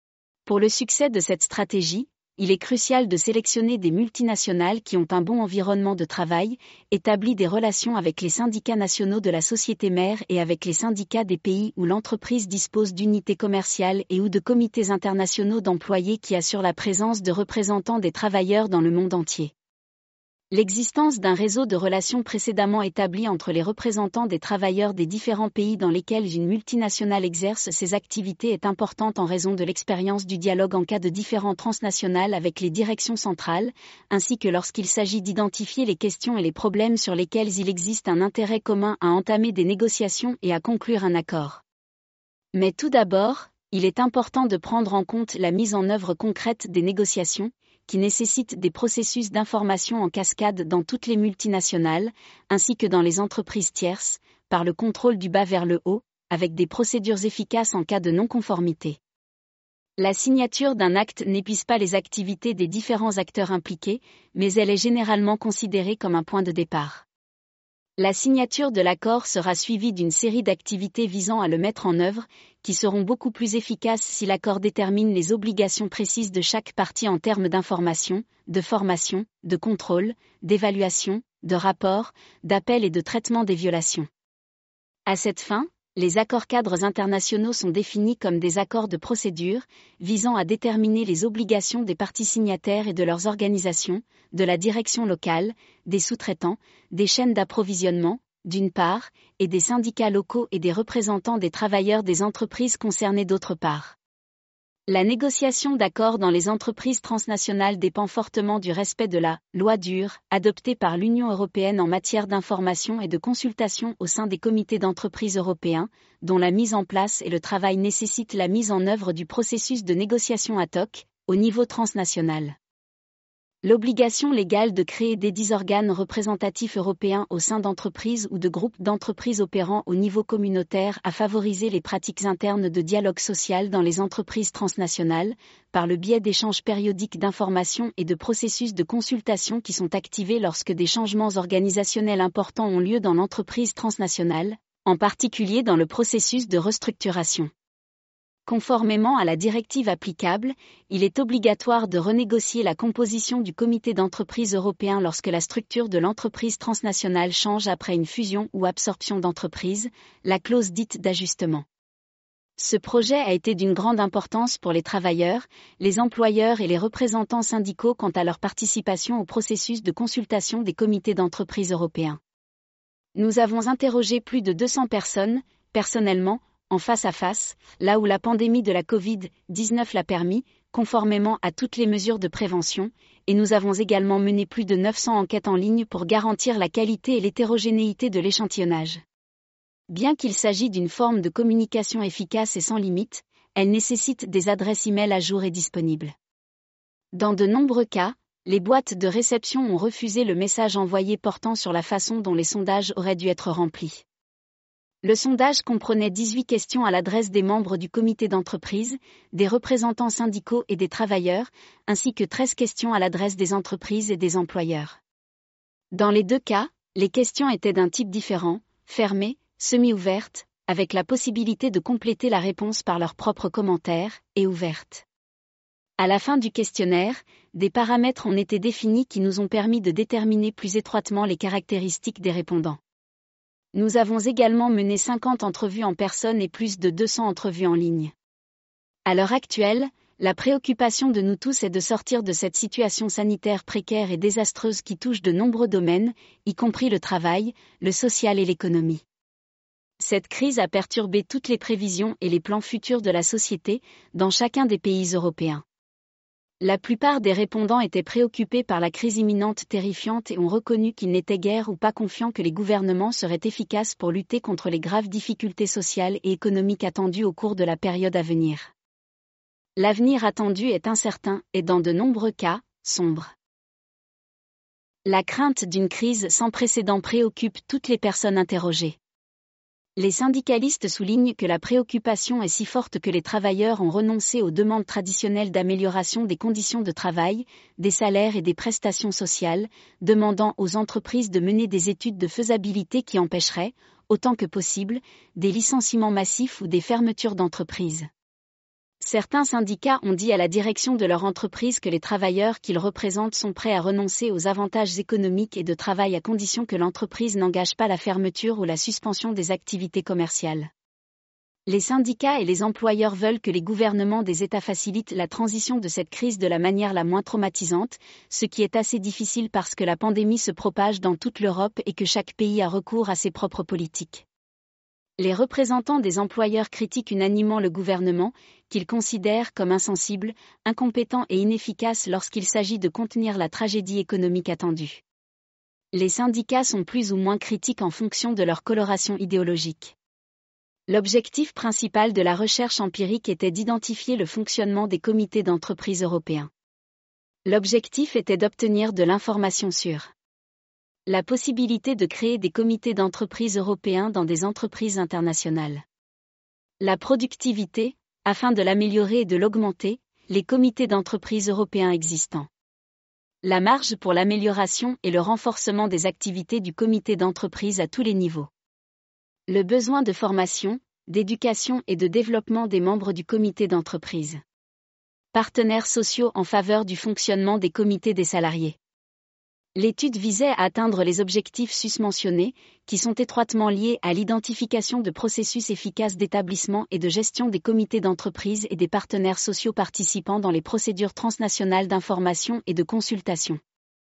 Pour le succès de cette stratégie, il est crucial de sélectionner des multinationales qui ont un bon environnement de travail, établi des relations avec les syndicats nationaux de la société mère et avec les syndicats des pays où l'entreprise dispose d'unités commerciales et ou de comités internationaux d'employés qui assurent la présence de représentants des travailleurs dans le monde entier. L'existence d'un réseau de relations précédemment établi entre les représentants des travailleurs des différents pays dans lesquels une multinationale exerce ses activités est importante en raison de l'expérience du dialogue en cas de différends transnationales avec les directions centrales, ainsi que lorsqu'il s'agit d'identifier les questions et les problèmes sur lesquels il existe un intérêt commun à entamer des négociations et à conclure un accord. Mais tout d'abord, il est important de prendre en compte la mise en œuvre concrète des négociations, qui nécessitent des processus d'information en cascade dans toutes les multinationales, ainsi que dans les entreprises tierces, par le contrôle du bas vers le haut, avec des procédures efficaces en cas de non-conformité. La signature d'un acte n'épuise pas les activités des différents acteurs impliqués, mais elle est généralement considérée comme un point de départ. La signature de l'accord sera suivie d'une série d'activités visant à le mettre en œuvre, qui seront beaucoup plus efficaces si l'accord détermine les obligations précises de chaque partie en termes d'information, de formation, de contrôle, d'évaluation, de rapport, d'appel et de traitement des violations. À cette fin, les accords-cadres internationaux sont définis comme des accords de procédure, visant à déterminer les obligations des parties signataires et de leurs organisations, de la direction locale, des sous-traitants, des chaînes d'approvisionnement, d'une part, et des syndicats locaux et des représentants des travailleurs des entreprises concernées d'autre part. La négociation d'accords dans les entreprises transnationales dépend fortement du respect de la « loi dure » adoptée par l'Union européenne en matière d'information et de consultation au sein des comités d'entreprise européens, dont la mise en place et le travail nécessitent la mise en œuvre du processus de négociation ad hoc, au niveau transnational. L'obligation légale de créer des organes représentatifs européens au sein d'entreprises ou de groupes d'entreprises opérant au niveau communautaire a favorisé les pratiques internes de dialogue social dans les entreprises transnationales, par le biais d'échanges périodiques d'informations et de processus de consultation qui sont activés lorsque des changements organisationnels importants ont lieu dans l'entreprise transnationale, en particulier dans le processus de restructuration. Conformément à la directive applicable, il est obligatoire de renégocier la composition du comité d'entreprise européen lorsque la structure de l'entreprise transnationale change après une fusion ou absorption d'entreprise, la clause dite d'ajustement. Ce projet a été d'une grande importance pour les travailleurs, les employeurs et les représentants syndicaux quant à leur participation au processus de consultation des comités d'entreprise européens. Nous avons interrogé plus de 200 personnes, personnellement, en face à face, là où la pandémie de la Covid-19 l'a permis, conformément à toutes les mesures de prévention, et nous avons également mené plus de 900 enquêtes en ligne pour garantir la qualité et l'hétérogénéité de l'échantillonnage. Bien qu'il s'agisse d'une forme de communication efficace et sans limite, elle nécessite des adresses e-mail à jour et disponibles. Dans de nombreux cas, les boîtes de réception ont refusé le message envoyé portant sur la façon dont les sondages auraient dû être remplis. Le sondage comprenait 18 questions à l'adresse des membres du comité d'entreprise, des représentants syndicaux et des travailleurs, ainsi que 13 questions à l'adresse des entreprises et des employeurs. Dans les deux cas, les questions étaient d'un type différent, fermées, semi-ouvertes, avec la possibilité de compléter la réponse par leurs propres commentaires, et ouvertes. À la fin du questionnaire, des paramètres ont été définis qui nous ont permis de déterminer plus étroitement les caractéristiques des répondants. Nous avons également mené 50 entrevues en personne et plus de 200 entrevues en ligne. À l'heure actuelle, la préoccupation de nous tous est de sortir de cette situation sanitaire précaire et désastreuse qui touche de nombreux domaines, y compris le travail, le social et l'économie. Cette crise a perturbé toutes les prévisions et les plans futurs de la société, dans chacun des pays européens. La plupart des répondants étaient préoccupés par la crise imminente terrifiante et ont reconnu qu'ils n'étaient guère ou pas confiants que les gouvernements seraient efficaces pour lutter contre les graves difficultés sociales et économiques attendues au cours de la période à venir. L'avenir attendu est incertain et dans de nombreux cas, sombre. La crainte d'une crise sans précédent préoccupe toutes les personnes interrogées. Les syndicalistes soulignent que la préoccupation est si forte que les travailleurs ont renoncé aux demandes traditionnelles d'amélioration des conditions de travail, des salaires et des prestations sociales, demandant aux entreprises de mener des études de faisabilité qui empêcheraient, autant que possible, des licenciements massifs ou des fermetures d'entreprises. Certains syndicats ont dit à la direction de leur entreprise que les travailleurs qu'ils représentent sont prêts à renoncer aux avantages économiques et de travail à condition que l'entreprise n'engage pas la fermeture ou la suspension des activités commerciales. Les syndicats et les employeurs veulent que les gouvernements des États facilitent la transition de cette crise de la manière la moins traumatisante, ce qui est assez difficile parce que la pandémie se propage dans toute l'Europe et que chaque pays a recours à ses propres politiques. Les représentants des employeurs critiquent unanimement le gouvernement, qu'ils considèrent comme insensible, incompétent et inefficace lorsqu'il s'agit de contenir la tragédie économique attendue. Les syndicats sont plus ou moins critiques en fonction de leur coloration idéologique. L'objectif principal de la recherche empirique était d'identifier le fonctionnement des comités d'entreprise européens. L'objectif était d'obtenir de l'information sur la possibilité de créer des comités d'entreprise européens dans des entreprises internationales. La productivité, afin de l'améliorer et de l'augmenter, les comités d'entreprise européens existants. La marge pour l'amélioration et le renforcement des activités du comité d'entreprise à tous les niveaux. Le besoin de formation, d'éducation et de développement des membres du comité d'entreprise. Partenaires sociaux en faveur du fonctionnement des comités des salariés. L'étude visait à atteindre les objectifs susmentionnés, qui sont étroitement liés à l'identification de processus efficaces d'établissement et de gestion des comités d'entreprise et des partenaires sociaux participant dans les procédures transnationales d'information et de consultation.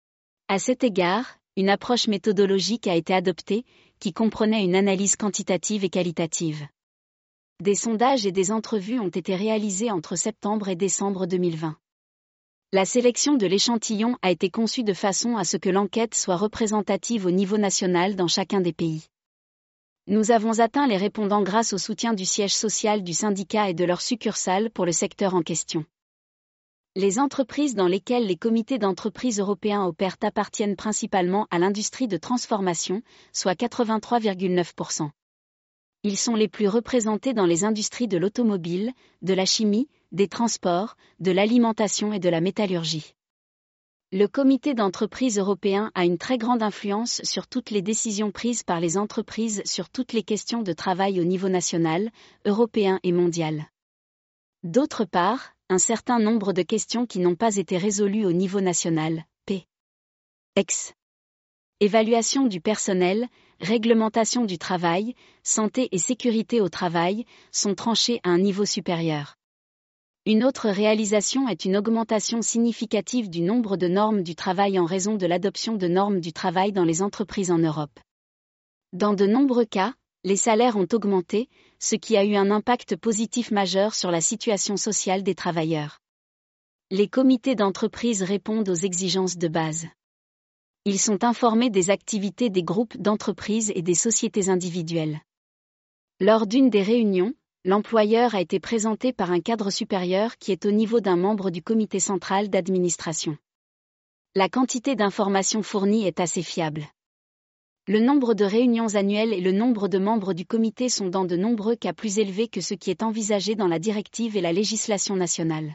À cet égard, une approche méthodologique a été adoptée, qui comprenait une analyse quantitative et qualitative. Des sondages et des entrevues ont été réalisés entre septembre et décembre 2020. La sélection de l'échantillon a été conçue de façon à ce que l'enquête soit représentative au niveau national dans chacun des pays. Nous avons atteint les répondants grâce au soutien du siège social du syndicat et de leur succursale pour le secteur en question. Les entreprises dans lesquelles les comités d'entreprise européens opèrent appartiennent principalement à l'industrie de transformation, soit 83,9%. Ils sont les plus représentés dans les industries de l'automobile, de la chimie, des transports, de l'alimentation et de la métallurgie. Le comité d'entreprise européen a une très grande influence sur toutes les décisions prises par les entreprises sur toutes les questions de travail au niveau national, européen et mondial. D'autre part, un certain nombre de questions qui n'ont pas été résolues au niveau national, p.ex. Évaluation du personnel, réglementation du travail, santé et sécurité au travail, sont tranchées à un niveau supérieur. Une autre réalisation est une augmentation significative du nombre de normes du travail en raison de l'adoption de normes du travail dans les entreprises en Europe. Dans de nombreux cas, les salaires ont augmenté, ce qui a eu un impact positif majeur sur la situation sociale des travailleurs. Les comités d'entreprise répondent aux exigences de base. Ils sont informés des activités des groupes d'entreprises et des sociétés individuelles. Lors d'une des réunions, l'employeur a été présenté par un cadre supérieur qui est au niveau d'un membre du comité central d'administration. La quantité d'informations fournies est assez fiable. Le nombre de réunions annuelles et le nombre de membres du comité sont dans de nombreux cas plus élevés que ce qui est envisagé dans la directive et la législation nationale.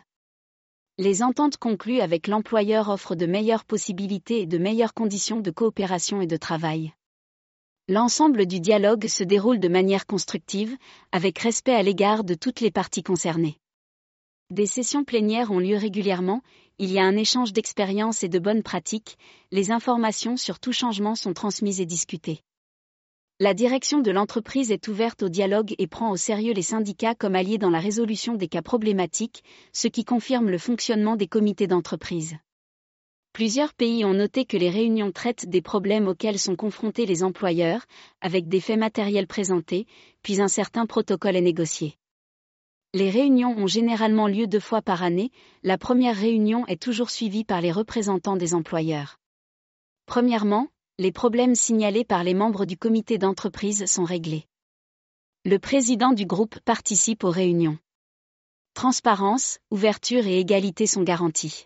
Les ententes conclues avec l'employeur offrent de meilleures possibilités et de meilleures conditions de coopération et de travail. L'ensemble du dialogue se déroule de manière constructive, avec respect à l'égard de toutes les parties concernées. Des sessions plénières ont lieu régulièrement, il y a un échange d'expériences et de bonnes pratiques, les informations sur tout changement sont transmises et discutées. La direction de l'entreprise est ouverte au dialogue et prend au sérieux les syndicats comme alliés dans la résolution des cas problématiques, ce qui confirme le fonctionnement des comités d'entreprise. Plusieurs pays ont noté que les réunions traitent des problèmes auxquels sont confrontés les employeurs, avec des faits matériels présentés, puis un certain protocole est négocié. Les réunions ont généralement lieu 2 fois par année, la première réunion est toujours suivie par les représentants des employeurs. Premièrement, les problèmes signalés par les membres du comité d'entreprise sont réglés. Le président du groupe participe aux réunions. Transparence, ouverture et égalité sont garanties.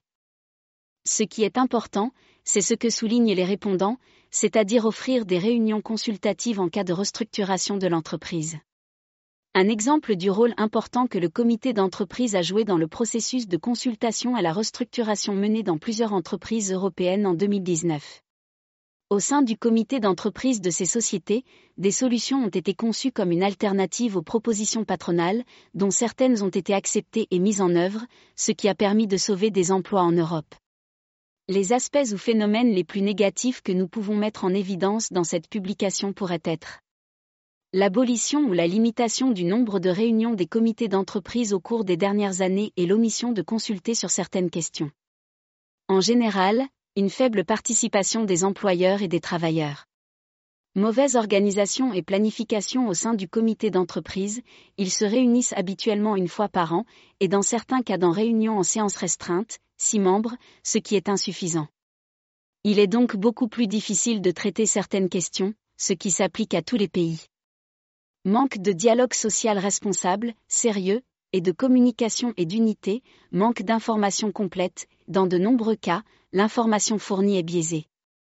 Ce qui est important, c'est ce que soulignent les répondants, c'est-à-dire offrir des réunions consultatives en cas de restructuration de l'entreprise. Un exemple du rôle important que le comité d'entreprise a joué dans le processus de consultation à la restructuration menée dans plusieurs entreprises européennes en 2019. Au sein du comité d'entreprise de ces sociétés, des solutions ont été conçues comme une alternative aux propositions patronales, dont certaines ont été acceptées et mises en œuvre, ce qui a permis de sauver des emplois en Europe. Les aspects ou phénomènes les plus négatifs que nous pouvons mettre en évidence dans cette publication pourraient être l'abolition ou la limitation du nombre de réunions des comités d'entreprise au cours des dernières années et l'omission de consulter sur certaines questions. En général, une faible participation des employeurs et des travailleurs. Mauvaise organisation et planification au sein du comité d'entreprise, ils se réunissent habituellement une fois par an, et dans certains cas dans réunions en séance restreinte, 6 membres, ce qui est insuffisant. Il est donc beaucoup plus difficile de traiter certaines questions, ce qui s'applique à tous les pays. Manque de dialogue social responsable, sérieux, et de communication et d'unité, manque d'informations complètes, dans de nombreux cas, l'information fournie est biaisée.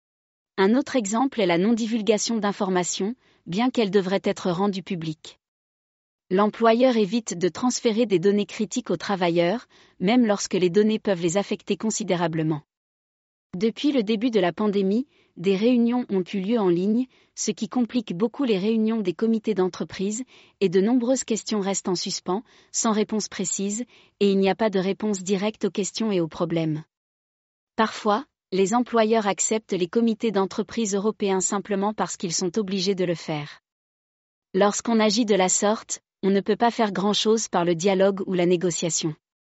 Un autre exemple est la non-divulgation d'informations, bien qu'elle devrait être rendue publique. L'employeur évite de transférer des données critiques aux travailleurs, même lorsque les données peuvent les affecter considérablement. Depuis le début de la pandémie, des réunions ont eu lieu en ligne, ce qui complique beaucoup les réunions des comités d'entreprise, et de nombreuses questions restent en suspens, sans réponse précise, et il n'y a pas de réponse directe aux questions et aux problèmes. Parfois, les employeurs acceptent les comités d'entreprise européens simplement parce qu'ils sont obligés de le faire. Lorsqu'on agit de la sorte, on ne peut pas faire grand-chose par le dialogue ou la négociation.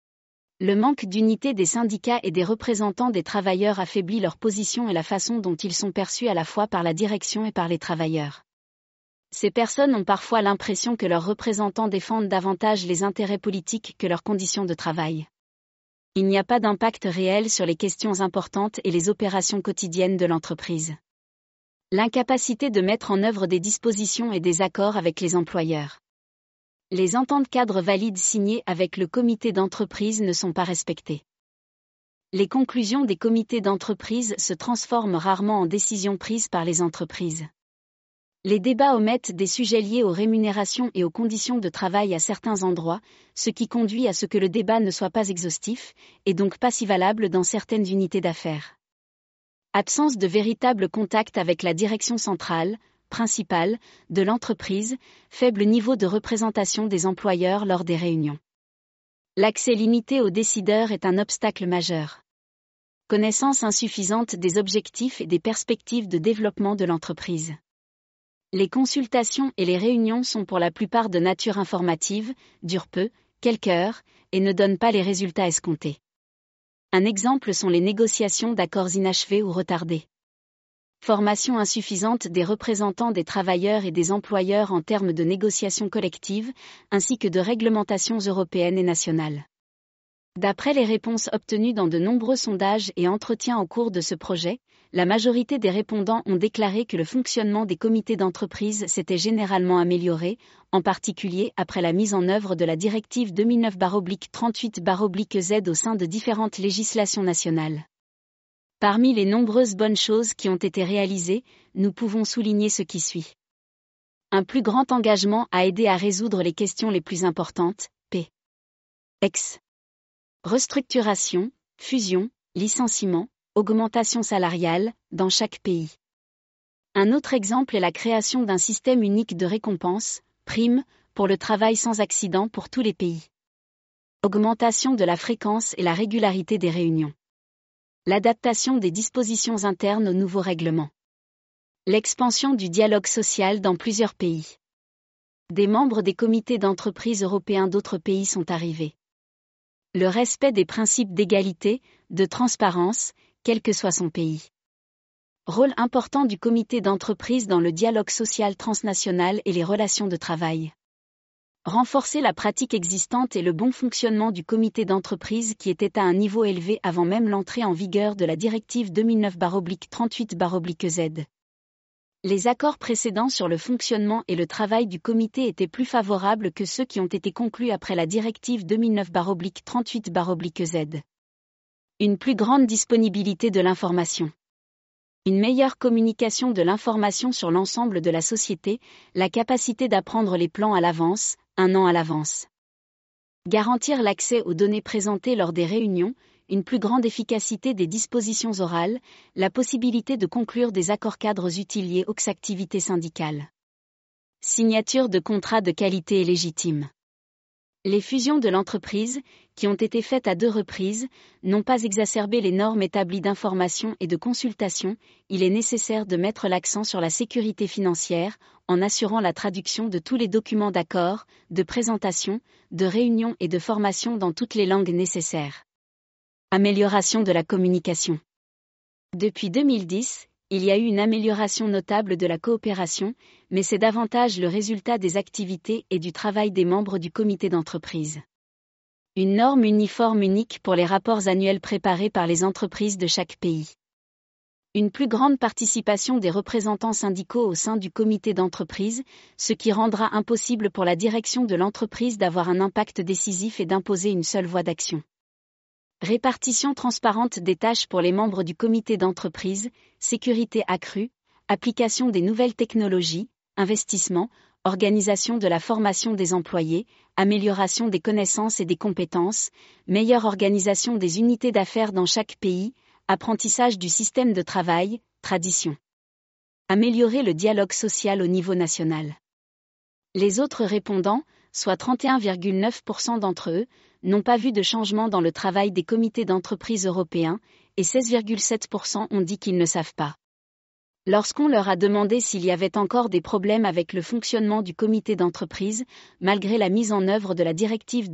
Le manque d'unité des syndicats et des représentants des travailleurs affaiblit leur position et la façon dont ils sont perçus à la fois par la direction et par les travailleurs. Ces personnes ont parfois l'impression que leurs représentants défendent davantage les intérêts politiques que leurs conditions de travail. Il n'y a pas d'impact réel sur les questions importantes et les opérations quotidiennes de l'entreprise. L'incapacité de mettre en œuvre des dispositions et des accords avec les employeurs. Les ententes cadres valides signées avec le comité d'entreprise ne sont pas respectées. Les conclusions des comités d'entreprise se transforment rarement en décisions prises par les entreprises. Les débats omettent des sujets liés aux rémunérations et aux conditions de travail à certains endroits, ce qui conduit à ce que le débat ne soit pas exhaustif, et donc pas si valable dans certaines unités d'affaires. Absence de véritable contact avec la direction centrale, principale, de l'entreprise, faible niveau de représentation des employeurs lors des réunions. L'accès limité aux décideurs est un obstacle majeur. Connaissance insuffisante des objectifs et des perspectives de développement de l'entreprise. Les consultations et les réunions sont pour la plupart de nature informative, durent peu, quelques heures, et ne donnent pas les résultats escomptés. Un exemple sont les négociations d'accords inachevés ou retardés. Formation insuffisante des représentants des travailleurs et des employeurs en termes de négociations collectives, ainsi que de réglementations européennes et nationales. D'après les réponses obtenues dans de nombreux sondages et entretiens au cours de ce projet, la majorité des répondants ont déclaré que le fonctionnement des comités d'entreprise s'était généralement amélioré, en particulier après la mise en œuvre de la directive 2009/38/Z au sein de différentes législations nationales. Parmi les nombreuses bonnes choses qui ont été réalisées, nous pouvons souligner ce qui suit. Un plus grand engagement a aidé à résoudre les questions les plus importantes, p. ex. Restructuration, fusion, licenciement, augmentation salariale, dans chaque pays. Un autre exemple est la création d'un système unique de récompense, prime, pour le travail sans accident pour tous les pays. Augmentation de la fréquence et la régularité des réunions. L'adaptation des dispositions internes aux nouveaux règlements. L'expansion du dialogue social dans plusieurs pays. Des membres des comités d'entreprise européens d'autres pays sont arrivés. Le respect des principes d'égalité, de transparence, quel que soit son pays. Rôle important du comité d'entreprise dans le dialogue social transnational et les relations de travail. Renforcer la pratique existante et le bon fonctionnement du comité d'entreprise qui était à un niveau élevé avant même l'entrée en vigueur de la directive 2009/38/Z. Les accords précédents sur le fonctionnement et le travail du comité étaient plus favorables que ceux qui ont été conclus après la directive 2009/38/Z. Une plus grande disponibilité de l'information. Une meilleure communication de l'information sur l'ensemble de la société, la capacité d'apprendre les plans à l'avance, 1 an à l'avance. Garantir l'accès aux données présentées lors des réunions, une plus grande efficacité des dispositions orales, la possibilité de conclure des accords cadres utiles liés aux activités syndicales. Signature de contrats de qualité et légitime. Les fusions de l'entreprise, qui ont été faites à 2 reprises, n'ont pas exacerbé les normes établies d'information et de consultation. Il est nécessaire de mettre l'accent sur la sécurité financière, en assurant la traduction de tous les documents d'accord, de présentation, de réunion et de formation dans toutes les langues nécessaires. Amélioration de la communication. Depuis 2010, il y a eu une amélioration notable de la coopération, mais c'est davantage le résultat des activités et du travail des membres du comité d'entreprise. Une norme uniforme unique pour les rapports annuels préparés par les entreprises de chaque pays. Une plus grande participation des représentants syndicaux au sein du comité d'entreprise, ce qui rendra impossible pour la direction de l'entreprise d'avoir un impact décisif et d'imposer une seule voie d'action. Répartition transparente des tâches pour les membres du comité d'entreprise, sécurité accrue, application des nouvelles technologies, investissement, organisation de la formation des employés, amélioration des connaissances et des compétences, meilleure organisation des unités d'affaires dans chaque pays, apprentissage du système de travail, tradition. Améliorer le dialogue social au niveau national. Les autres répondants, soit 31,9% d'entre eux, n'ont pas vu de changement dans le travail des comités d'entreprise européens, et 16,7% ont dit qu'ils ne savent pas. Lorsqu'on leur a demandé s'il y avait encore des problèmes avec le fonctionnement du comité d'entreprise, malgré la mise en œuvre de la directive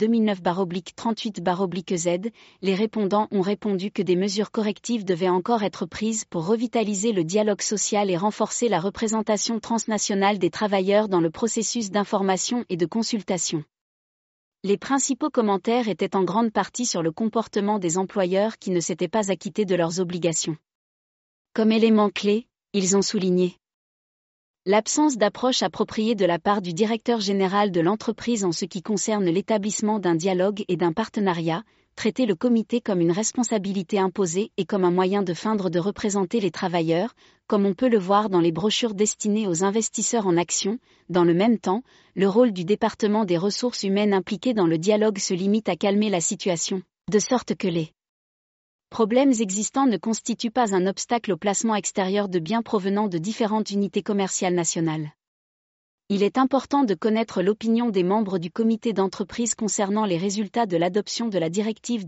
2009/38/EZ, les répondants ont répondu que des mesures correctives devaient encore être prises pour revitaliser le dialogue social et renforcer la représentation transnationale des travailleurs dans le processus d'information et de consultation. Les principaux commentaires étaient en grande partie sur le comportement des employeurs qui ne s'étaient pas acquittés de leurs obligations. Comme élément clé, ils ont souligné l'absence d'approche appropriée de la part du directeur général de l'entreprise en ce qui concerne l'établissement d'un dialogue et d'un partenariat, traiter le comité comme une responsabilité imposée et comme un moyen de feindre de représenter les travailleurs, comme on peut le voir dans les brochures destinées aux investisseurs en action. Dans le même temps, le rôle du département des ressources humaines impliqué dans le dialogue se limite à calmer la situation, de sorte que les problèmes existants ne constituent pas un obstacle au placement extérieur de biens provenant de différentes unités commerciales nationales. Il est important de connaître l'opinion des membres du comité d'entreprise concernant les résultats de l'adoption de la directive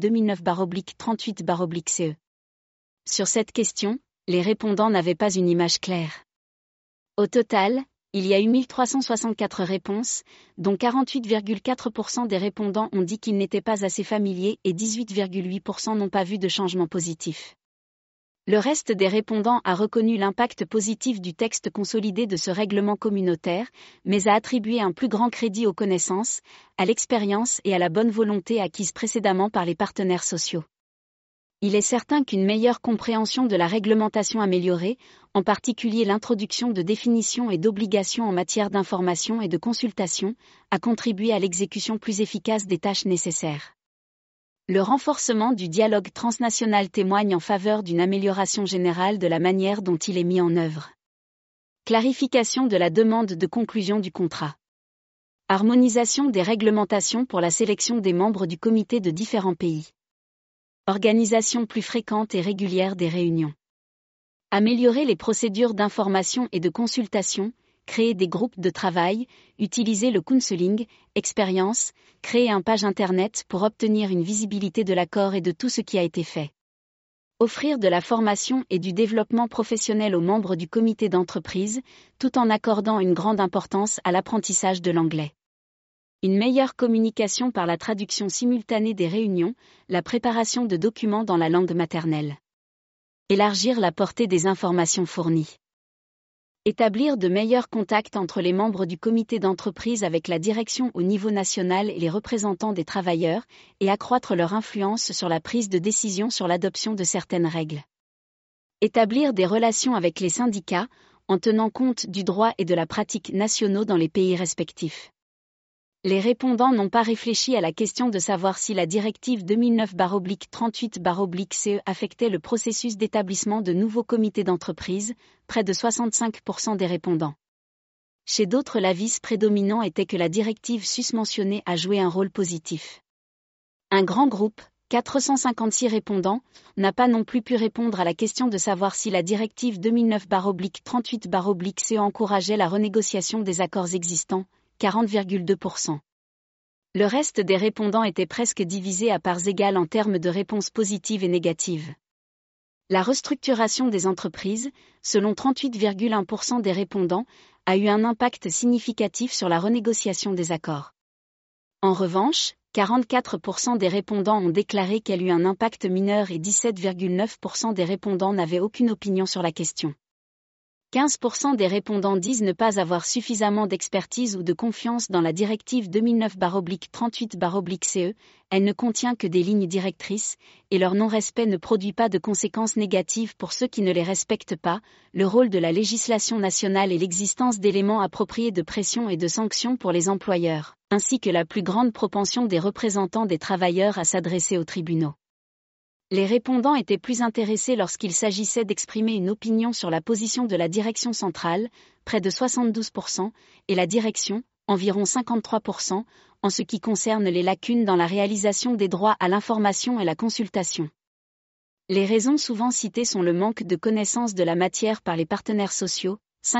2009/38/CE. Sur cette question, les répondants n'avaient pas une image claire. Au total, il y a eu 1364 réponses, dont 48,4% des répondants ont dit qu'ils n'étaient pas assez familiers et 18,8% n'ont pas vu de changement positif. Le reste des répondants a reconnu l'impact positif du texte consolidé de ce règlement communautaire, mais a attribué un plus grand crédit aux connaissances, à l'expérience et à la bonne volonté acquise précédemment par les partenaires sociaux. Il est certain qu'une meilleure compréhension de la réglementation améliorée, en particulier l'introduction de définitions et d'obligations en matière d'information et de consultation, a contribué à l'exécution plus efficace des tâches nécessaires. Le renforcement du dialogue transnational témoigne en faveur d'une amélioration générale de la manière dont il est mis en œuvre. Clarification de la demande de conclusion du contrat. Harmonisation des réglementations pour la sélection des membres du comité de différents pays. Organisation plus fréquente et régulière des réunions. Améliorer les procédures d'information et de consultation, créer des groupes de travail, utiliser le counseling, expérience, créer une page internet pour obtenir une visibilité de l'accord et de tout ce qui a été fait. Offrir de la formation et du développement professionnel aux membres du comité d'entreprise, tout en accordant une grande importance à l'apprentissage de l'anglais. Une meilleure communication par la traduction simultanée des réunions, la préparation de documents dans la langue maternelle. Élargir la portée des informations fournies. Établir de meilleurs contacts entre les membres du comité d'entreprise avec la direction au niveau national et les représentants des travailleurs, et accroître leur influence sur la prise de décision sur l'adoption de certaines règles. Établir des relations avec les syndicats, en tenant compte du droit et de la pratique nationaux dans les pays respectifs. Les répondants n'ont pas réfléchi à la question de savoir si la directive 2009/38/CE affectait le processus d'établissement de nouveaux comités d'entreprise, près de 65% des répondants. Chez d'autres, l'avis prédominant était que la directive susmentionnée a joué un rôle positif. Un grand groupe, 456 répondants, n'a pas non plus pu répondre à la question de savoir si la directive 2009/38/CE encourageait la renégociation des accords existants, 40,2%. Le reste des répondants était presque divisé à parts égales en termes de réponses positives et négatives. La restructuration des entreprises, selon 38,1% des répondants, a eu un impact significatif sur la renégociation des accords. En revanche, 44% des répondants ont déclaré qu'elle eut un impact mineur et 17,9% des répondants n'avaient aucune opinion sur la question. 15% des répondants disent ne pas avoir suffisamment d'expertise ou de confiance dans la directive 2009/38/CE, elle ne contient que des lignes directrices, et leur non-respect ne produit pas de conséquences négatives pour ceux qui ne les respectent pas, le rôle de la législation nationale et l'existence d'éléments appropriés de pression et de sanctions pour les employeurs, ainsi que la plus grande propension des représentants des travailleurs à s'adresser aux tribunaux. Les répondants étaient plus intéressés lorsqu'il s'agissait d'exprimer une opinion sur la position de la direction centrale, près de 72%, et la direction, environ 53%, en ce qui concerne les lacunes dans la réalisation des droits à l'information et la consultation. Les raisons souvent citées sont le manque de connaissance de la matière par les partenaires sociaux,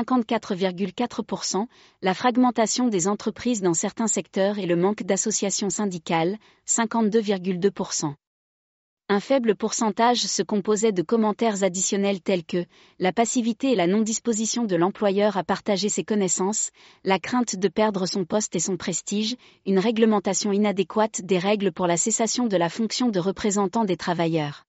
54,4%, la fragmentation des entreprises dans certains secteurs et le manque d'associations syndicales, 52,2%. Un faible pourcentage se composait de commentaires additionnels tels que la passivité et la non-disposition de l'employeur à partager ses connaissances, la crainte de perdre son poste et son prestige, une réglementation inadéquate des règles pour la cessation de la fonction de représentant des travailleurs.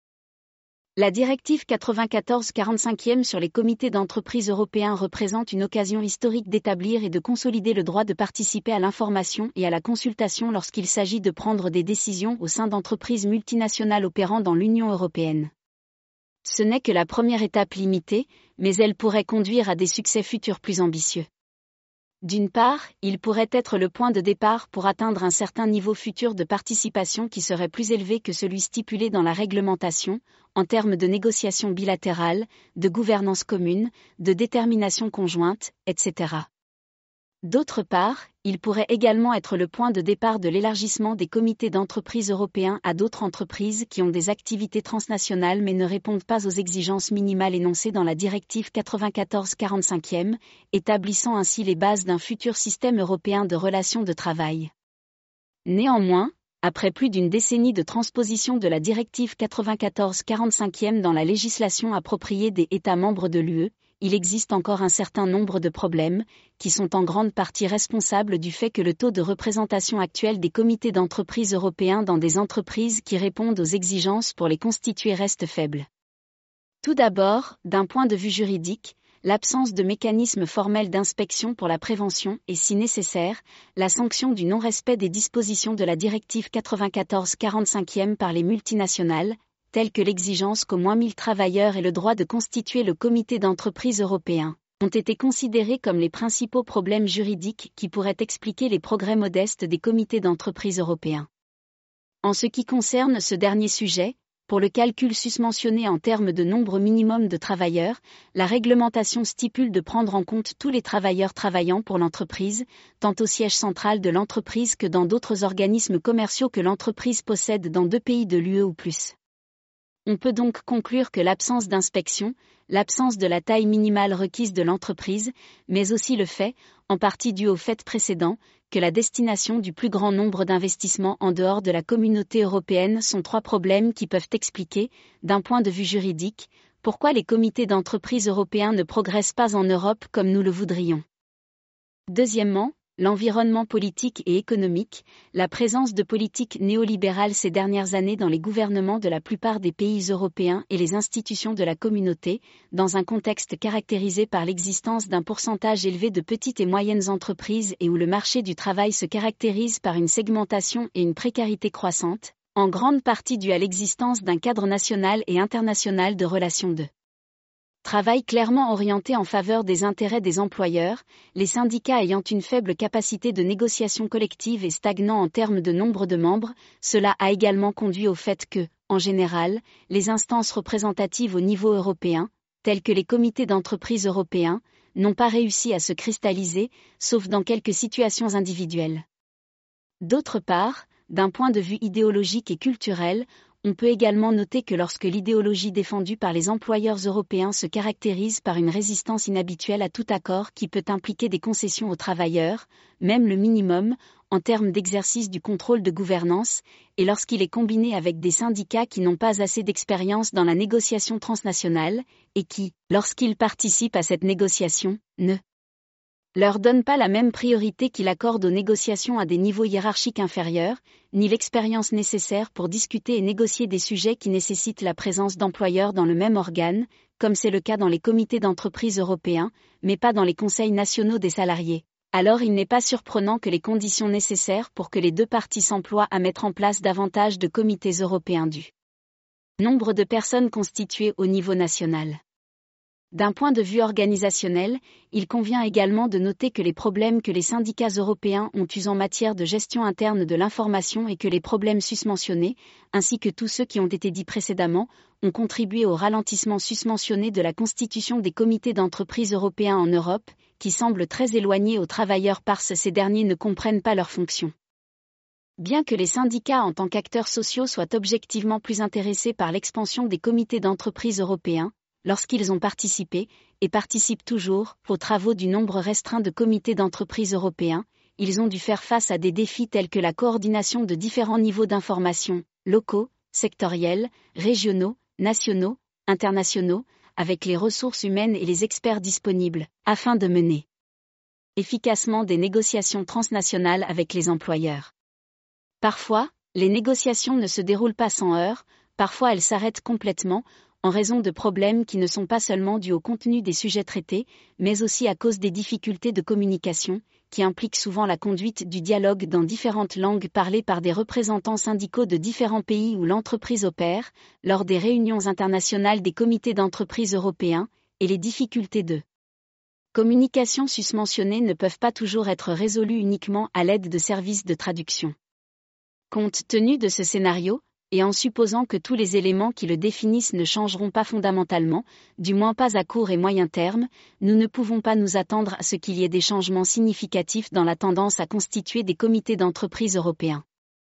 La directive 94/45 sur les comités d'entreprise européens représente une occasion historique d'établir et de consolider le droit de participer à l'information et à la consultation lorsqu'il s'agit de prendre des décisions au sein d'entreprises multinationales opérant dans l'Union européenne. Ce n'est que la première étape limitée, mais elle pourrait conduire à des succès futurs plus ambitieux. D'une part, il pourrait être le point de départ pour atteindre un certain niveau futur de participation qui serait plus élevé que celui stipulé dans la réglementation, en termes de négociations bilatérales, de gouvernance commune, de détermination conjointe, etc. D'autre part, il pourrait également être le point de départ de l'élargissement des comités d'entreprise européens à d'autres entreprises qui ont des activités transnationales mais ne répondent pas aux exigences minimales énoncées dans la directive 94/45, établissant ainsi les bases d'un futur système européen de relations de travail. Néanmoins, après plus d'une décennie de transposition de la directive 94/45 dans la législation appropriée des États membres de l'UE, il existe encore un certain nombre de problèmes, qui sont en grande partie responsables du fait que le taux de représentation actuel des comités d'entreprise européens dans des entreprises qui répondent aux exigences pour les constituer reste faible. Tout d'abord, d'un point de vue juridique, l'absence de mécanisme formel d'inspection pour la prévention et, si nécessaire, la sanction du non-respect des dispositions de la directive 94/45 par les multinationales, telles que l'exigence qu'au moins 1000 travailleurs aient le droit de constituer le comité d'entreprise européen, ont été considérés comme les principaux problèmes juridiques qui pourraient expliquer les progrès modestes des comités d'entreprise européens. En ce qui concerne ce dernier sujet, pour le calcul susmentionné en termes de nombre minimum de travailleurs, la réglementation stipule de prendre en compte tous les travailleurs travaillant pour l'entreprise, tant au siège central de l'entreprise que dans d'autres organismes commerciaux que l'entreprise possède dans 2 pays de l'UE ou plus. On peut donc conclure que l'absence d'inspection, l'absence de la taille minimale requise de l'entreprise, mais aussi le fait, en partie dû au fait précédent, que la destination du plus grand nombre d'investissements en dehors de la communauté européenne sont 3 problèmes qui peuvent expliquer, d'un point de vue juridique, pourquoi les comités d'entreprise européens ne progressent pas en Europe comme nous le voudrions. Deuxièmement, l'environnement politique et économique, la présence de politiques néolibérales ces dernières années dans les gouvernements de la plupart des pays européens et les institutions de la communauté, dans un contexte caractérisé par l'existence d'un pourcentage élevé de petites et moyennes entreprises et où le marché du travail se caractérise par une segmentation et une précarité croissante, en grande partie due à l'existence d'un cadre national et international de relations de travail clairement orienté en faveur des intérêts des employeurs, les syndicats ayant une faible capacité de négociation collective et stagnant en termes de nombre de membres, cela a également conduit au fait que, en général, les instances représentatives au niveau européen, telles que les comités d'entreprise européens, n'ont pas réussi à se cristalliser, sauf dans quelques situations individuelles. D'autre part, d'un point de vue idéologique et culturel, on peut également noter que lorsque l'idéologie défendue par les employeurs européens se caractérise par une résistance inhabituelle à tout accord qui peut impliquer des concessions aux travailleurs, même le minimum, en termes d'exercice du contrôle de gouvernance, et lorsqu'il est combiné avec des syndicats qui n'ont pas assez d'expérience dans la négociation transnationale, et qui, lorsqu'ils participent à cette négociation, ne leur donne pas la même priorité qu'il accorde aux négociations à des niveaux hiérarchiques inférieurs, ni l'expérience nécessaire pour discuter et négocier des sujets qui nécessitent la présence d'employeurs dans le même organe, comme c'est le cas dans les comités d'entreprise européens, mais pas dans les conseils nationaux des salariés. Alors il n'est pas surprenant que les conditions nécessaires pour que les deux parties s'emploient à mettre en place davantage de comités européens du nombre de personnes constituées au niveau national. D'un point de vue organisationnel, il convient également de noter que les problèmes que les syndicats européens ont eus en matière de gestion interne de l'information et que les problèmes susmentionnés, ainsi que tous ceux qui ont été dits précédemment, ont contribué au ralentissement susmentionné de la constitution des comités d'entreprise européens en Europe, qui semblent très éloignés aux travailleurs parce que ces derniers ne comprennent pas leurs fonctions. Bien que les syndicats en tant qu'acteurs sociaux soient objectivement plus intéressés par l'expansion des comités d'entreprise européens, lorsqu'ils ont participé, et participent toujours, aux travaux du nombre restreint de comités d'entreprise européens, ils ont dû faire face à des défis tels que la coordination de différents niveaux d'information, locaux, sectoriels, régionaux, nationaux, internationaux, avec les ressources humaines et les experts disponibles, afin de mener efficacement des négociations transnationales avec les employeurs. Parfois, les négociations ne se déroulent pas sans heurts, parfois elles s'arrêtent complètement, en raison de problèmes qui ne sont pas seulement dus au contenu des sujets traités, mais aussi à cause des difficultés de communication, qui impliquent souvent la conduite du dialogue dans différentes langues parlées par des représentants syndicaux de différents pays où l'entreprise opère, lors des réunions internationales des comités d'entreprise européens, et les difficultés de communication susmentionnées ne peuvent pas toujours être résolues uniquement à l'aide de services de traduction. Compte tenu de ce scénario, et en supposant que tous les éléments qui le définissent ne changeront pas fondamentalement, du moins pas à court et moyen terme, nous ne pouvons pas nous attendre à ce qu'il y ait des changements significatifs dans la tendance à constituer des comités d'entreprise européens.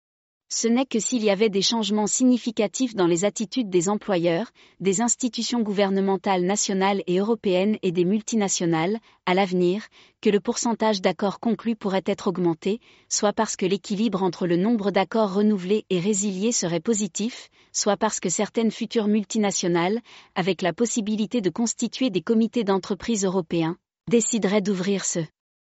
Ce n'est que s'il y avait des changements significatifs dans les attitudes des employeurs, des institutions gouvernementales nationales et européennes et des multinationales, à l'avenir, que le pourcentage d'accords conclus pourrait être augmenté, soit parce que l'équilibre entre le nombre d'accords renouvelés et résiliés serait positif, soit parce que certaines futures multinationales, avec la possibilité de constituer des comités d'entreprise européens, décideraient d'ouvrir ce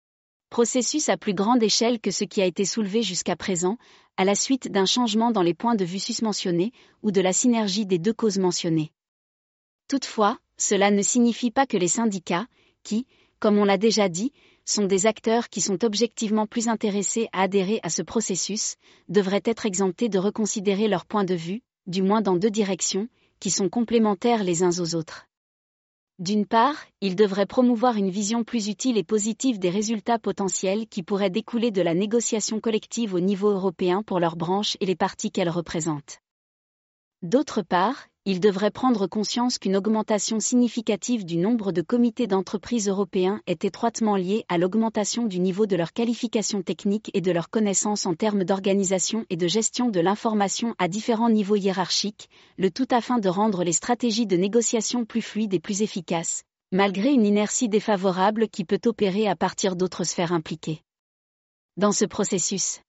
processus à plus grande échelle que ce qui a été soulevé jusqu'à présent, à la suite d'un changement dans les points de vue susmentionnés, ou de la synergie des deux causes mentionnées. Toutefois, cela ne signifie pas que les syndicats, qui, comme on l'a déjà dit, sont des acteurs qui sont objectivement plus intéressés à adhérer à ce processus, devraient être exemptés de reconsidérer leur point de vue, du moins dans deux directions, qui sont complémentaires les uns aux autres. D'une part, ils devraient promouvoir une vision plus utile et positive des résultats potentiels qui pourraient découler de la négociation collective au niveau européen pour leurs branches et les parties qu'elles représentent. D'autre part, ils devraient prendre conscience qu'une augmentation significative du nombre de comités d'entreprise européens est étroitement liée à l'augmentation du niveau de leur qualification technique et de leurs connaissances en termes d'organisation et de gestion de l'information à différents niveaux hiérarchiques, le tout afin de rendre les stratégies de négociation plus fluides et plus efficaces, malgré une inertie défavorable qui peut opérer à partir d'autres sphères impliquées. Dans ce processus,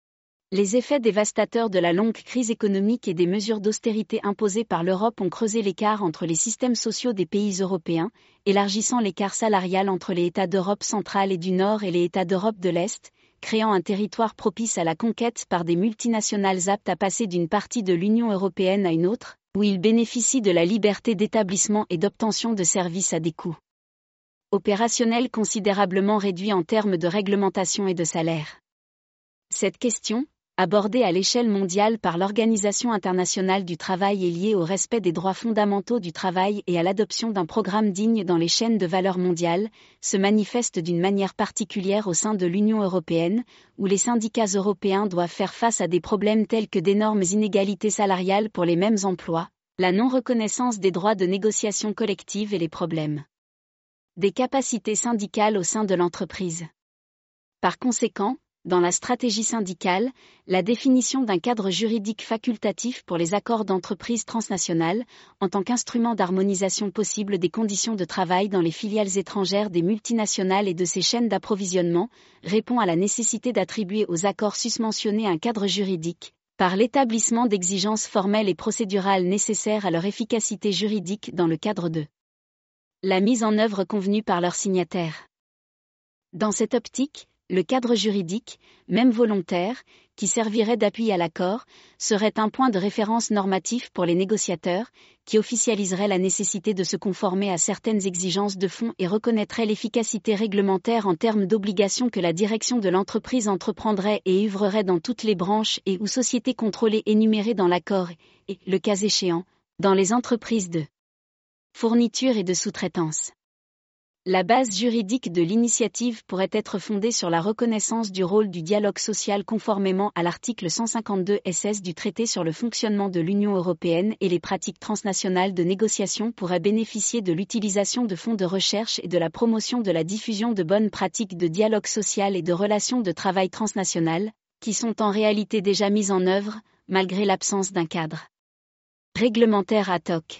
les effets dévastateurs de la longue crise économique et des mesures d'austérité imposées par l'Europe ont creusé l'écart entre les systèmes sociaux des pays européens, élargissant l'écart salarial entre les États d'Europe centrale et du Nord et les États d'Europe de l'Est, créant un territoire propice à la conquête par des multinationales aptes à passer d'une partie de l'Union européenne à une autre, où ils bénéficient de la liberté d'établissement et d'obtention de services à des coûts opérationnels considérablement réduits en termes de réglementation et de salaire. Cette question, abordée à l'échelle mondiale par l'Organisation internationale du travail est liée au respect des droits fondamentaux du travail et à l'adoption d'un programme digne dans les chaînes de valeur mondiales, se manifeste d'une manière particulière au sein de l'Union européenne, où les syndicats européens doivent faire face à des problèmes tels que d'énormes inégalités salariales pour les mêmes emplois, la non-reconnaissance des droits de négociation collective et les problèmes des capacités syndicales au sein de l'entreprise. Par conséquent, dans la stratégie syndicale, la définition d'un cadre juridique facultatif pour les accords d'entreprise transnationales, en tant qu'instrument d'harmonisation possible des conditions de travail dans les filiales étrangères des multinationales et de ces chaînes d'approvisionnement, répond à la nécessité d'attribuer aux accords susmentionnés un cadre juridique, par l'établissement d'exigences formelles et procédurales nécessaires à leur efficacité juridique dans le cadre de la mise en œuvre convenue par leurs signataires. Dans cette optique, le cadre juridique, même volontaire, qui servirait d'appui à l'accord, serait un point de référence normatif pour les négociateurs, qui officialiserait la nécessité de se conformer à certaines exigences de fond et reconnaîtrait l'efficacité réglementaire en termes d'obligations que la direction de l'entreprise entreprendrait et œuvrerait dans toutes les branches et ou sociétés contrôlées énumérées dans l'accord et, le cas échéant, dans les entreprises de fourniture et de sous-traitance. La base juridique de l'initiative pourrait être fondée sur la reconnaissance du rôle du dialogue social conformément à l'article 152 SS du traité sur le fonctionnement de l'Union européenne et les pratiques transnationales de négociation pourraient bénéficier de l'utilisation de fonds de recherche et de la promotion de la diffusion de bonnes pratiques de dialogue social et de relations de travail transnationales, qui sont en réalité déjà mises en œuvre, malgré l'absence d'un cadre réglementaire ad hoc.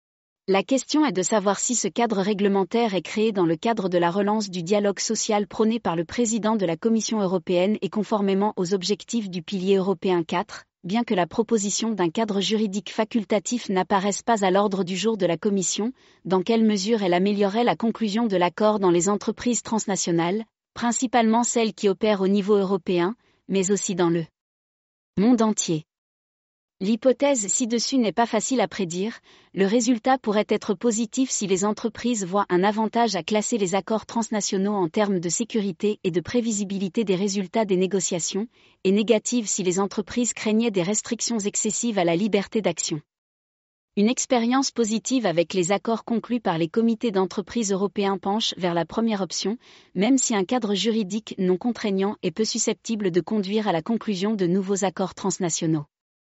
La question est de savoir si ce cadre réglementaire est créé dans le cadre de la relance du dialogue social prôné par le président de la Commission européenne et conformément aux objectifs du pilier européen 4, bien que la proposition d'un cadre juridique facultatif n'apparaisse pas à l'ordre du jour de la Commission, dans quelle mesure elle améliorerait la conclusion de l'accord dans les entreprises transnationales, principalement celles qui opèrent au niveau européen, mais aussi dans le monde entier. L'hypothèse ci-dessus n'est pas facile à prédire, le résultat pourrait être positif si les entreprises voient un avantage à classer les accords transnationaux en termes de sécurité et de prévisibilité des résultats des négociations, et négatif si les entreprises craignaient des restrictions excessives à la liberté d'action. Une expérience positive avec les accords conclus par les comités d'entreprise européens penche vers la première option, même si un cadre juridique non contraignant est peu susceptible de conduire à la conclusion de nouveaux accords transnationaux.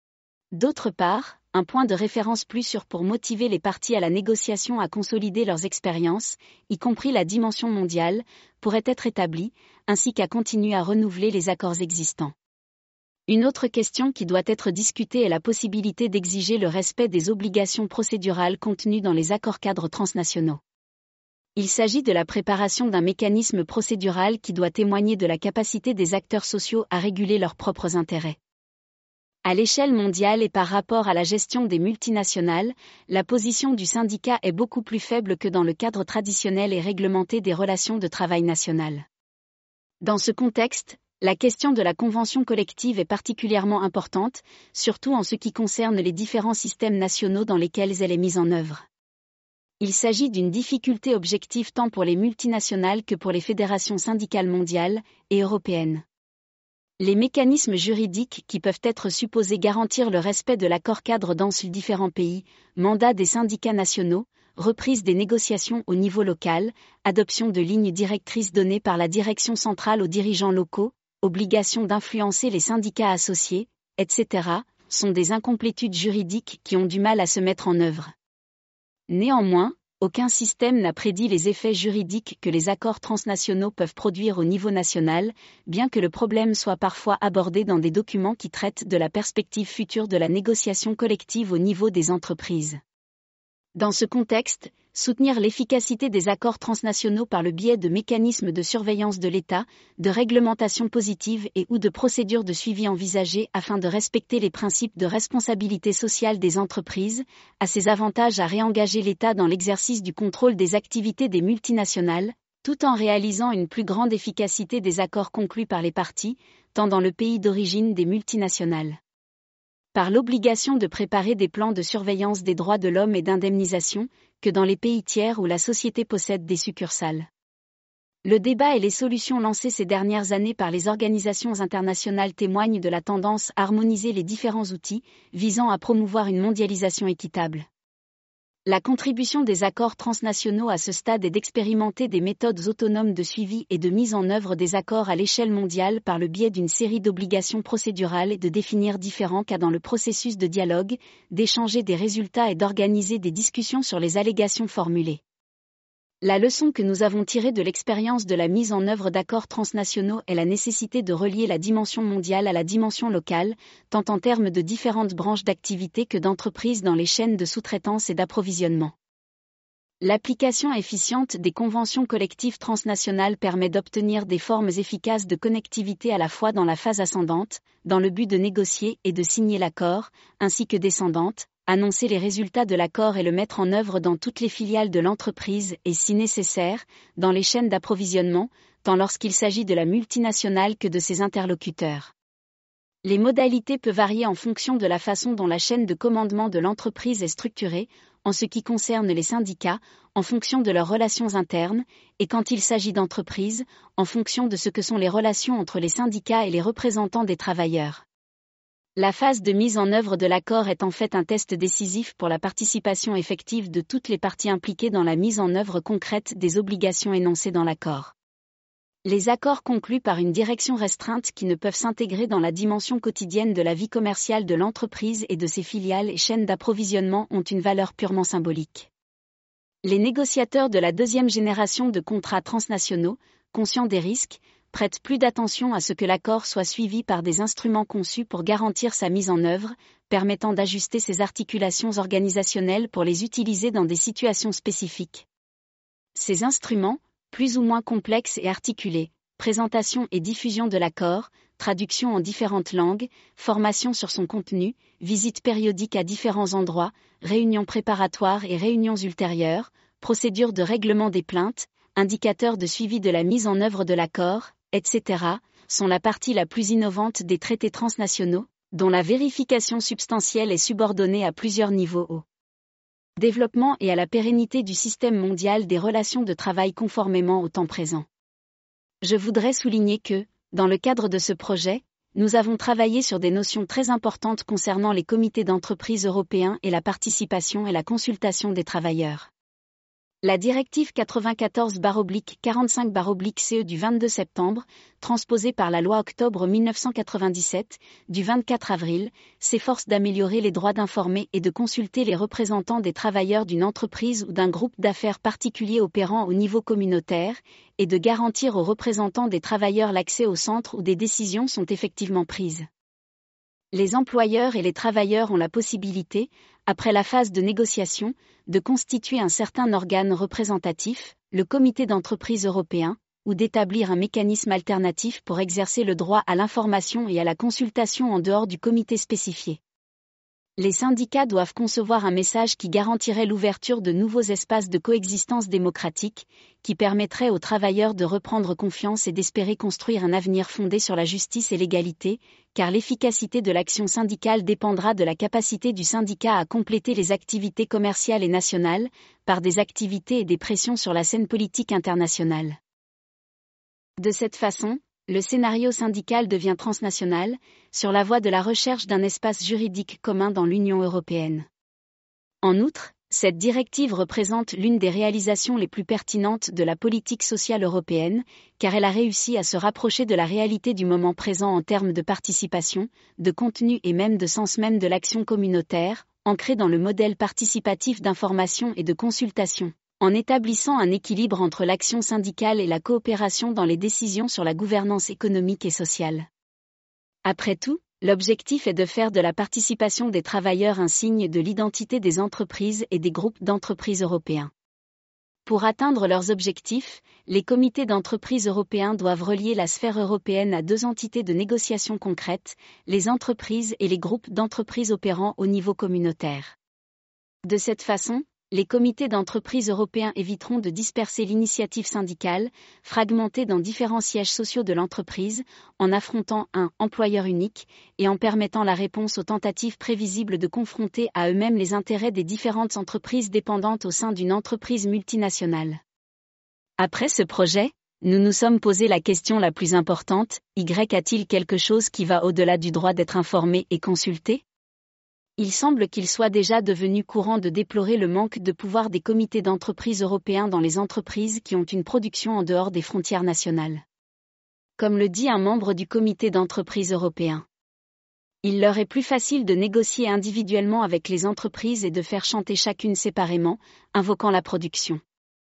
D'autre part, un point de référence plus sûr pour motiver les parties à la négociation à consolider leurs expériences, y compris la dimension mondiale, pourrait être établi, ainsi qu'à continuer à renouveler les accords existants. Une autre question qui doit être discutée est la possibilité d'exiger le respect des obligations procédurales contenues dans les accords cadres transnationaux. Il s'agit de la préparation d'un mécanisme procédural qui doit témoigner de la capacité des acteurs sociaux à réguler leurs propres intérêts. À l'échelle mondiale et par rapport à la gestion des multinationales, la position du syndicat est beaucoup plus faible que dans le cadre traditionnel et réglementé des relations de travail nationales. Dans ce contexte, la question de la convention collective est particulièrement importante, surtout en ce qui concerne les différents systèmes nationaux dans lesquels elle est mise en œuvre. Il s'agit d'une difficulté objective tant pour les multinationales que pour les fédérations syndicales mondiales et européennes. Les mécanismes juridiques qui peuvent être supposés garantir le respect de l'accord-cadre dans ces différents pays, mandat des syndicats nationaux, reprise des négociations au niveau local, adoption de lignes directrices données par la direction centrale aux dirigeants locaux, obligation d'influencer les syndicats associés, etc., sont des incomplétudes juridiques qui ont du mal à se mettre en œuvre. Néanmoins, aucun système n'a prédit les effets juridiques que les accords transnationaux peuvent produire au niveau national, bien que le problème soit parfois abordé dans des documents qui traitent de la perspective future de la négociation collective au niveau des entreprises. Dans ce contexte, soutenir l'efficacité des accords transnationaux par le biais de mécanismes de surveillance de l'État, de réglementation positive et ou de procédures de suivi envisagées afin de respecter les principes de responsabilité sociale des entreprises, a ses avantages à réengager l'État dans l'exercice du contrôle des activités des multinationales, tout en réalisant une plus grande efficacité des accords conclus par les parties, tant dans le pays d'origine des multinationales. Par l'obligation de préparer des plans de surveillance des droits de l'homme et d'indemnisation, que dans les pays tiers où la société possède des succursales. Le débat et les solutions lancées ces dernières années par les organisations internationales témoignent de la tendance à harmoniser les différents outils, visant à promouvoir une mondialisation équitable. La contribution des accords transnationaux à ce stade est d'expérimenter des méthodes autonomes de suivi et de mise en œuvre des accords à l'échelle mondiale par le biais d'une série d'obligations procédurales et de définir différents cas dans le processus de dialogue, d'échanger des résultats et d'organiser des discussions sur les allégations formulées. La leçon que nous avons tirée de l'expérience de la mise en œuvre d'accords transnationaux est la nécessité de relier la dimension mondiale à la dimension locale, tant en termes de différentes branches d'activité que d'entreprises dans les chaînes de sous-traitance et d'approvisionnement. L'application efficiente des conventions collectives transnationales permet d'obtenir des formes efficaces de connectivité à la fois dans la phase ascendante, dans le but de négocier et de signer l'accord, ainsi que descendante, annoncer les résultats de l'accord et le mettre en œuvre dans toutes les filiales de l'entreprise et, si nécessaire, dans les chaînes d'approvisionnement, tant lorsqu'il s'agit de la multinationale que de ses interlocuteurs. Les modalités peuvent varier en fonction de la façon dont la chaîne de commandement de l'entreprise est structurée, en ce qui concerne les syndicats, en fonction de leurs relations internes, et quand il s'agit d'entreprises, en fonction de ce que sont les relations entre les syndicats et les représentants des travailleurs. La phase de mise en œuvre de l'accord est en fait un test décisif pour la participation effective de toutes les parties impliquées dans la mise en œuvre concrète des obligations énoncées dans l'accord. Les accords conclus par une direction restreinte qui ne peuvent s'intégrer dans la dimension quotidienne de la vie commerciale de l'entreprise et de ses filiales et chaînes d'approvisionnement ont une valeur purement symbolique. Les négociateurs de la deuxième génération de contrats transnationaux, conscients des risques, prêtent plus d'attention à ce que l'accord soit suivi par des instruments conçus pour garantir sa mise en œuvre, permettant d'ajuster ses articulations organisationnelles pour les utiliser dans des situations spécifiques. Ces instruments, plus ou moins complexes et articulés, présentation et diffusion de l'accord, traduction en différentes langues, formation sur son contenu, visites périodiques à différents endroits, réunions préparatoires et réunions ultérieures, procédures de règlement des plaintes, indicateurs de suivi de la mise en œuvre de l'accord, etc., sont la partie la plus innovante des traités transnationaux, dont la vérification substantielle est subordonnée à plusieurs niveaux au développement et à la pérennité du système mondial des relations de travail conformément au temps présent. Je voudrais souligner que, dans le cadre de ce projet, nous avons travaillé sur des notions très importantes concernant les comités d'entreprise européens et la participation et la consultation des travailleurs. La directive 94/45/CE du 22 septembre, transposée par la loi octobre 1997, du 24 avril, s'efforce d'améliorer les droits d'informer et de consulter les représentants des travailleurs d'une entreprise ou d'un groupe d'affaires particulier opérant au niveau communautaire, et de garantir aux représentants des travailleurs l'accès au centre où des décisions sont effectivement prises. Les employeurs et les travailleurs ont la possibilité, après la phase de négociation, de constituer un certain organe représentatif, le comité d'entreprise européen, ou d'établir un mécanisme alternatif pour exercer le droit à l'information et à la consultation en dehors du comité spécifié. Les syndicats doivent concevoir un message qui garantirait l'ouverture de nouveaux espaces de coexistence démocratique, qui permettrait aux travailleurs de reprendre confiance et d'espérer construire un avenir fondé sur la justice et l'égalité, car l'efficacité de l'action syndicale dépendra de la capacité du syndicat à compléter les activités commerciales et nationales, par des activités et des pressions sur la scène politique internationale. De cette façon, le scénario syndical devient transnational, sur la voie de la recherche d'un espace juridique commun dans l'Union européenne. En outre, cette directive représente l'une des réalisations les plus pertinentes de la politique sociale européenne, car elle a réussi à se rapprocher de la réalité du moment présent en termes de participation, de contenu et même de sens même de l'action communautaire, ancrée dans le modèle participatif d'information et de consultation, en établissant un équilibre entre l'action syndicale et la coopération dans les décisions sur la gouvernance économique et sociale. Après tout, l'objectif est de faire de la participation des travailleurs un signe de l'identité des entreprises et des groupes d'entreprises européens. Pour atteindre leurs objectifs, les comités d'entreprise européens doivent relier la sphère européenne à deux entités de négociation concrètes, les entreprises et les groupes d'entreprises opérant au niveau communautaire. De cette façon, les comités d'entreprise européens éviteront de disperser l'initiative syndicale, fragmentée dans différents sièges sociaux de l'entreprise, en affrontant un employeur unique, et en permettant la réponse aux tentatives prévisibles de confronter à eux-mêmes les intérêts des différentes entreprises dépendantes au sein d'une entreprise multinationale. Après ce projet, nous nous sommes posé la question la plus importante, a-t-il quelque chose qui va au-delà du droit d'être informé et consulté ? Il semble qu'il soit déjà devenu courant de déplorer le manque de pouvoir des comités d'entreprise européens dans les entreprises qui ont une production en dehors des frontières nationales. Comme le dit un membre du comité d'entreprise européen, il leur est plus facile de négocier individuellement avec les entreprises et de faire chanter chacune séparément, invoquant la production.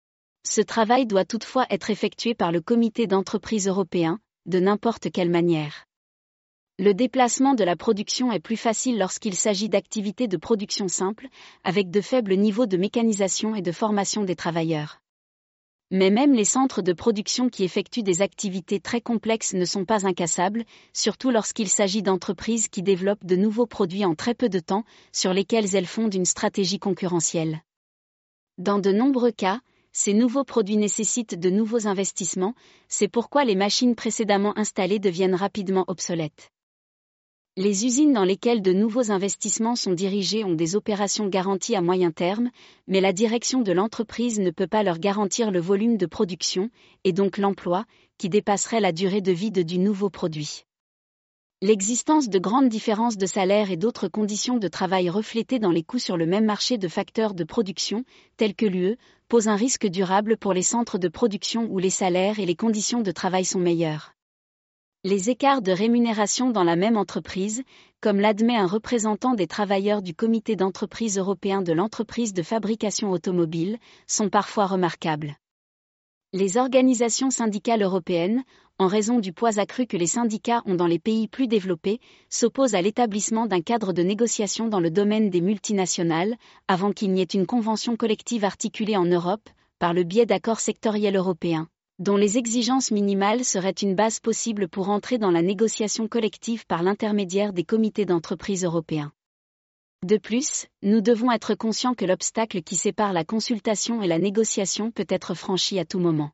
Ce travail doit toutefois être effectué par le comité d'entreprise européen, de n'importe quelle manière. Le déplacement de la production est plus facile lorsqu'il s'agit d'activités de production simples, avec de faibles niveaux de mécanisation et de formation des travailleurs. Mais même les centres de production qui effectuent des activités très complexes ne sont pas incassables, surtout lorsqu'il s'agit d'entreprises qui développent de nouveaux produits en très peu de temps, sur lesquels elles fondent une stratégie concurrentielle. Dans de nombreux cas, ces nouveaux produits nécessitent de nouveaux investissements, c'est pourquoi les machines précédemment installées deviennent rapidement obsolètes. Les usines dans lesquelles de nouveaux investissements sont dirigés ont des opérations garanties à moyen terme, mais la direction de l'entreprise ne peut pas leur garantir le volume de production, et donc l'emploi, qui dépasserait la durée de vie du nouveau produit. L'existence de grandes différences de salaire et d'autres conditions de travail reflétées dans les coûts sur le même marché de facteurs de production, tels que l'UE, pose un risque durable pour les centres de production où les salaires et les conditions de travail sont meilleurs. Les écarts de rémunération dans la même entreprise, comme l'admet un représentant des travailleurs du comité d'entreprise européen de l'entreprise de fabrication automobile, sont parfois remarquables. Les organisations syndicales européennes, en raison du poids accru que les syndicats ont dans les pays plus développés, s'opposent à l'établissement d'un cadre de négociation dans le domaine des multinationales, avant qu'il n'y ait une convention collective articulée en Europe, par le biais d'accords sectoriels européens, dont les exigences minimales seraient une base possible pour entrer dans la négociation collective par l'intermédiaire des comités d'entreprise européens. De plus, nous devons être conscients que l'obstacle qui sépare la consultation et la négociation peut être franchi à tout moment.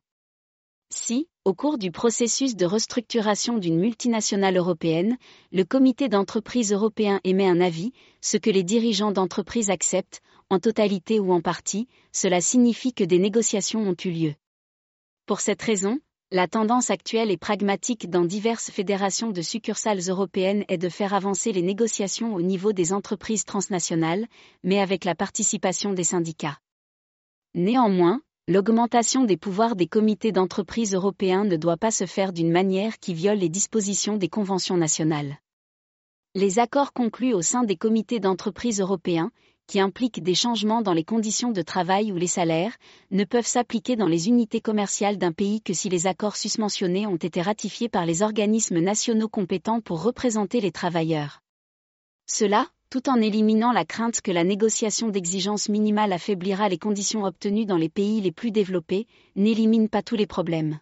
Si, au cours du processus de restructuration d'une multinationale européenne, le comité d'entreprise européen émet un avis, ce que les dirigeants d'entreprise acceptent, en totalité ou en partie, cela signifie que des négociations ont eu lieu. Pour cette raison, la tendance actuelle et pragmatique dans diverses fédérations de succursales européennes est de faire avancer les négociations au niveau des entreprises transnationales, mais avec la participation des syndicats. Néanmoins, l'augmentation des pouvoirs des comités d'entreprise européens ne doit pas se faire d'une manière qui viole les dispositions des conventions nationales. Les accords conclus au sein des comités d'entreprise européens, qui impliquent des changements dans les conditions de travail ou les salaires, ne peuvent s'appliquer dans les unités commerciales d'un pays que si les accords susmentionnés ont été ratifiés par les organismes nationaux compétents pour représenter les travailleurs. Cela, tout en éliminant la crainte que la négociation d'exigences minimales affaiblira les conditions obtenues dans les pays les plus développés, n'élimine pas tous les problèmes.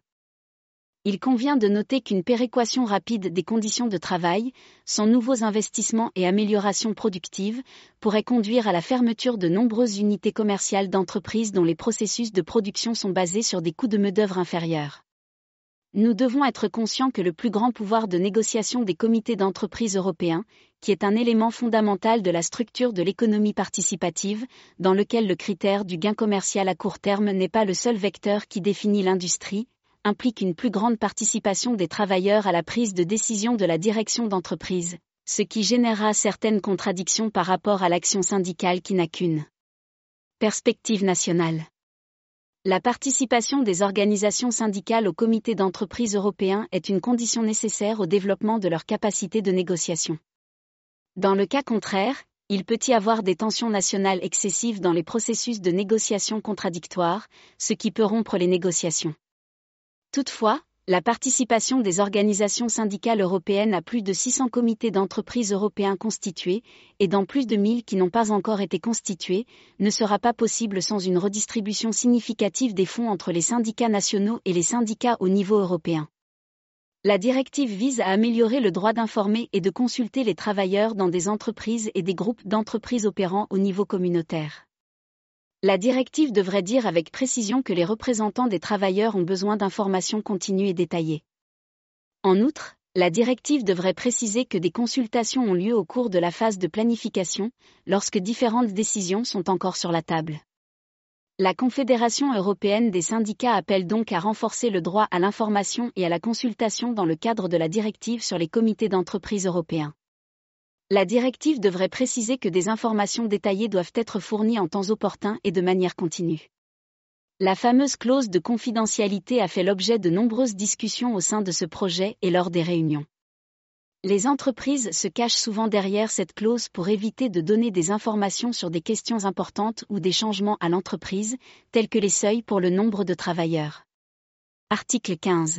Il convient de noter qu'une péréquation rapide des conditions de travail, sans nouveaux investissements et améliorations productives, pourrait conduire à la fermeture de nombreuses unités commerciales d'entreprises dont les processus de production sont basés sur des coûts de main-d'œuvre inférieurs. Nous devons être conscients que le plus grand pouvoir de négociation des comités d'entreprise européens, qui est un élément fondamental de la structure de l'économie participative, dans lequel le critère du gain commercial à court terme n'est pas le seul vecteur qui définit l'industrie, implique une plus grande participation des travailleurs à la prise de décision de la direction d'entreprise, ce qui générera certaines contradictions par rapport à l'action syndicale qui n'a qu'une perspective nationale. La participation des organisations syndicales au comité d'entreprise européen est une condition nécessaire au développement de leur capacité de négociation. Dans le cas contraire, il peut y avoir des tensions nationales excessives dans les processus de négociation contradictoires, ce qui peut rompre les négociations. Toutefois, la participation des organisations syndicales européennes à plus de 600 comités d'entreprise européens constitués, et dans plus de 1000 qui n'ont pas encore été constitués, ne sera pas possible sans une redistribution significative des fonds entre les syndicats nationaux et les syndicats au niveau européen. La directive vise à améliorer le droit d'informer et de consulter les travailleurs dans des entreprises et des groupes d'entreprises opérant au niveau communautaire. La directive devrait dire avec précision que les représentants des travailleurs ont besoin d'informations continues et détaillées. En outre, la directive devrait préciser que des consultations ont lieu au cours de la phase de planification, lorsque différentes décisions sont encore sur la table. La Confédération européenne des syndicats appelle donc à renforcer le droit à l'information et à la consultation dans le cadre de la directive sur les comités d'entreprise européens. La directive devrait préciser que des informations détaillées doivent être fournies en temps opportun et de manière continue. La fameuse clause de confidentialité a fait l'objet de nombreuses discussions au sein de ce projet et lors des réunions. Les entreprises se cachent souvent derrière cette clause pour éviter de donner des informations sur des questions importantes ou des changements à l'entreprise, tels que les seuils pour le nombre de travailleurs. Article 15.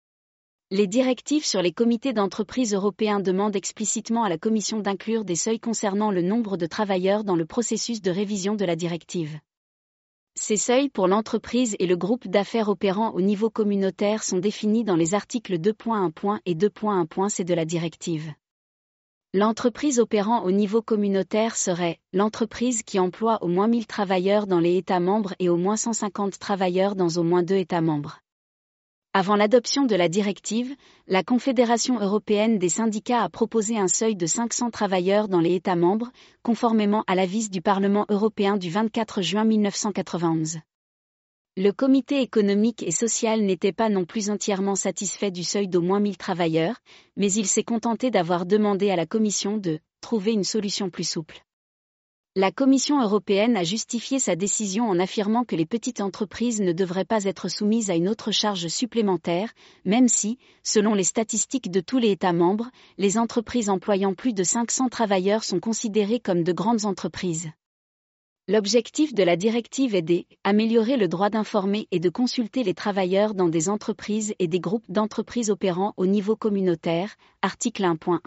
Les directives sur les comités d'entreprise européens demandent explicitement à la Commission d'inclure des seuils concernant le nombre de travailleurs dans le processus de révision de la directive. Ces seuils pour l'entreprise et le groupe d'affaires opérant au niveau communautaire sont définis dans les articles 2.1 et 2.1c de la directive. L'entreprise opérant au niveau communautaire serait l'entreprise qui emploie au moins 1000 travailleurs dans les États membres et au moins 150 travailleurs dans au moins 2 États membres. Avant l'adoption de la directive, la Confédération européenne des syndicats a proposé un seuil de 500 travailleurs dans les États membres, conformément à l'avis du Parlement européen du 24 juin 1991. Le Comité économique et social n'était pas non plus entièrement satisfait du seuil d'au moins 1000 travailleurs, mais il s'est contenté d'avoir demandé à la Commission de trouver une solution plus souple. La Commission européenne a justifié sa décision en affirmant que les petites entreprises ne devraient pas être soumises à une autre charge supplémentaire, même si, selon les statistiques de tous les États membres, les entreprises employant plus de 500 travailleurs sont considérées comme de grandes entreprises. L'objectif de la directive est d'améliorer le droit d'informer et de consulter les travailleurs dans des entreprises et des groupes d'entreprises opérant au niveau communautaire, article 1.1.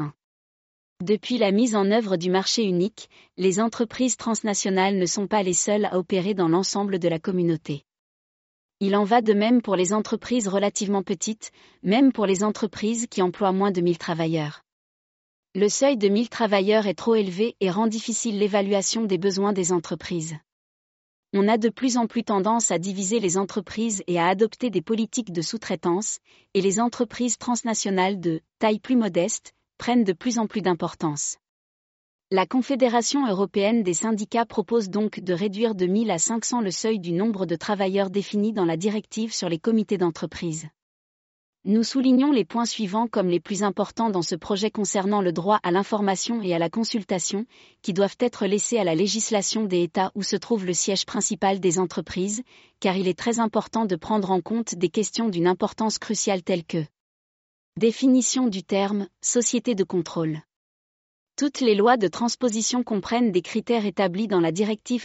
Depuis la mise en œuvre du marché unique, les entreprises transnationales ne sont pas les seules à opérer dans l'ensemble de la communauté. Il en va de même pour les entreprises relativement petites, même pour les entreprises qui emploient moins de 1000 travailleurs. Le seuil de 1000 travailleurs est trop élevé et rend difficile l'évaluation des besoins des entreprises. On a de plus en plus tendance à diviser les entreprises et à adopter des politiques de sous-traitance, et les entreprises transnationales de taille plus modeste prennent de plus en plus d'importance. La Confédération européenne des syndicats propose donc de réduire de 1000 à 500 le seuil du nombre de travailleurs défini dans la directive sur les comités d'entreprise. Nous soulignons les points suivants comme les plus importants dans ce projet concernant le droit à l'information et à la consultation, qui doivent être laissés à la législation des États où se trouve le siège principal des entreprises, car il est très important de prendre en compte des questions d'une importance cruciale telles que définition du terme « société de contrôle ». Toutes les lois de transposition comprennent des critères établis dans la directive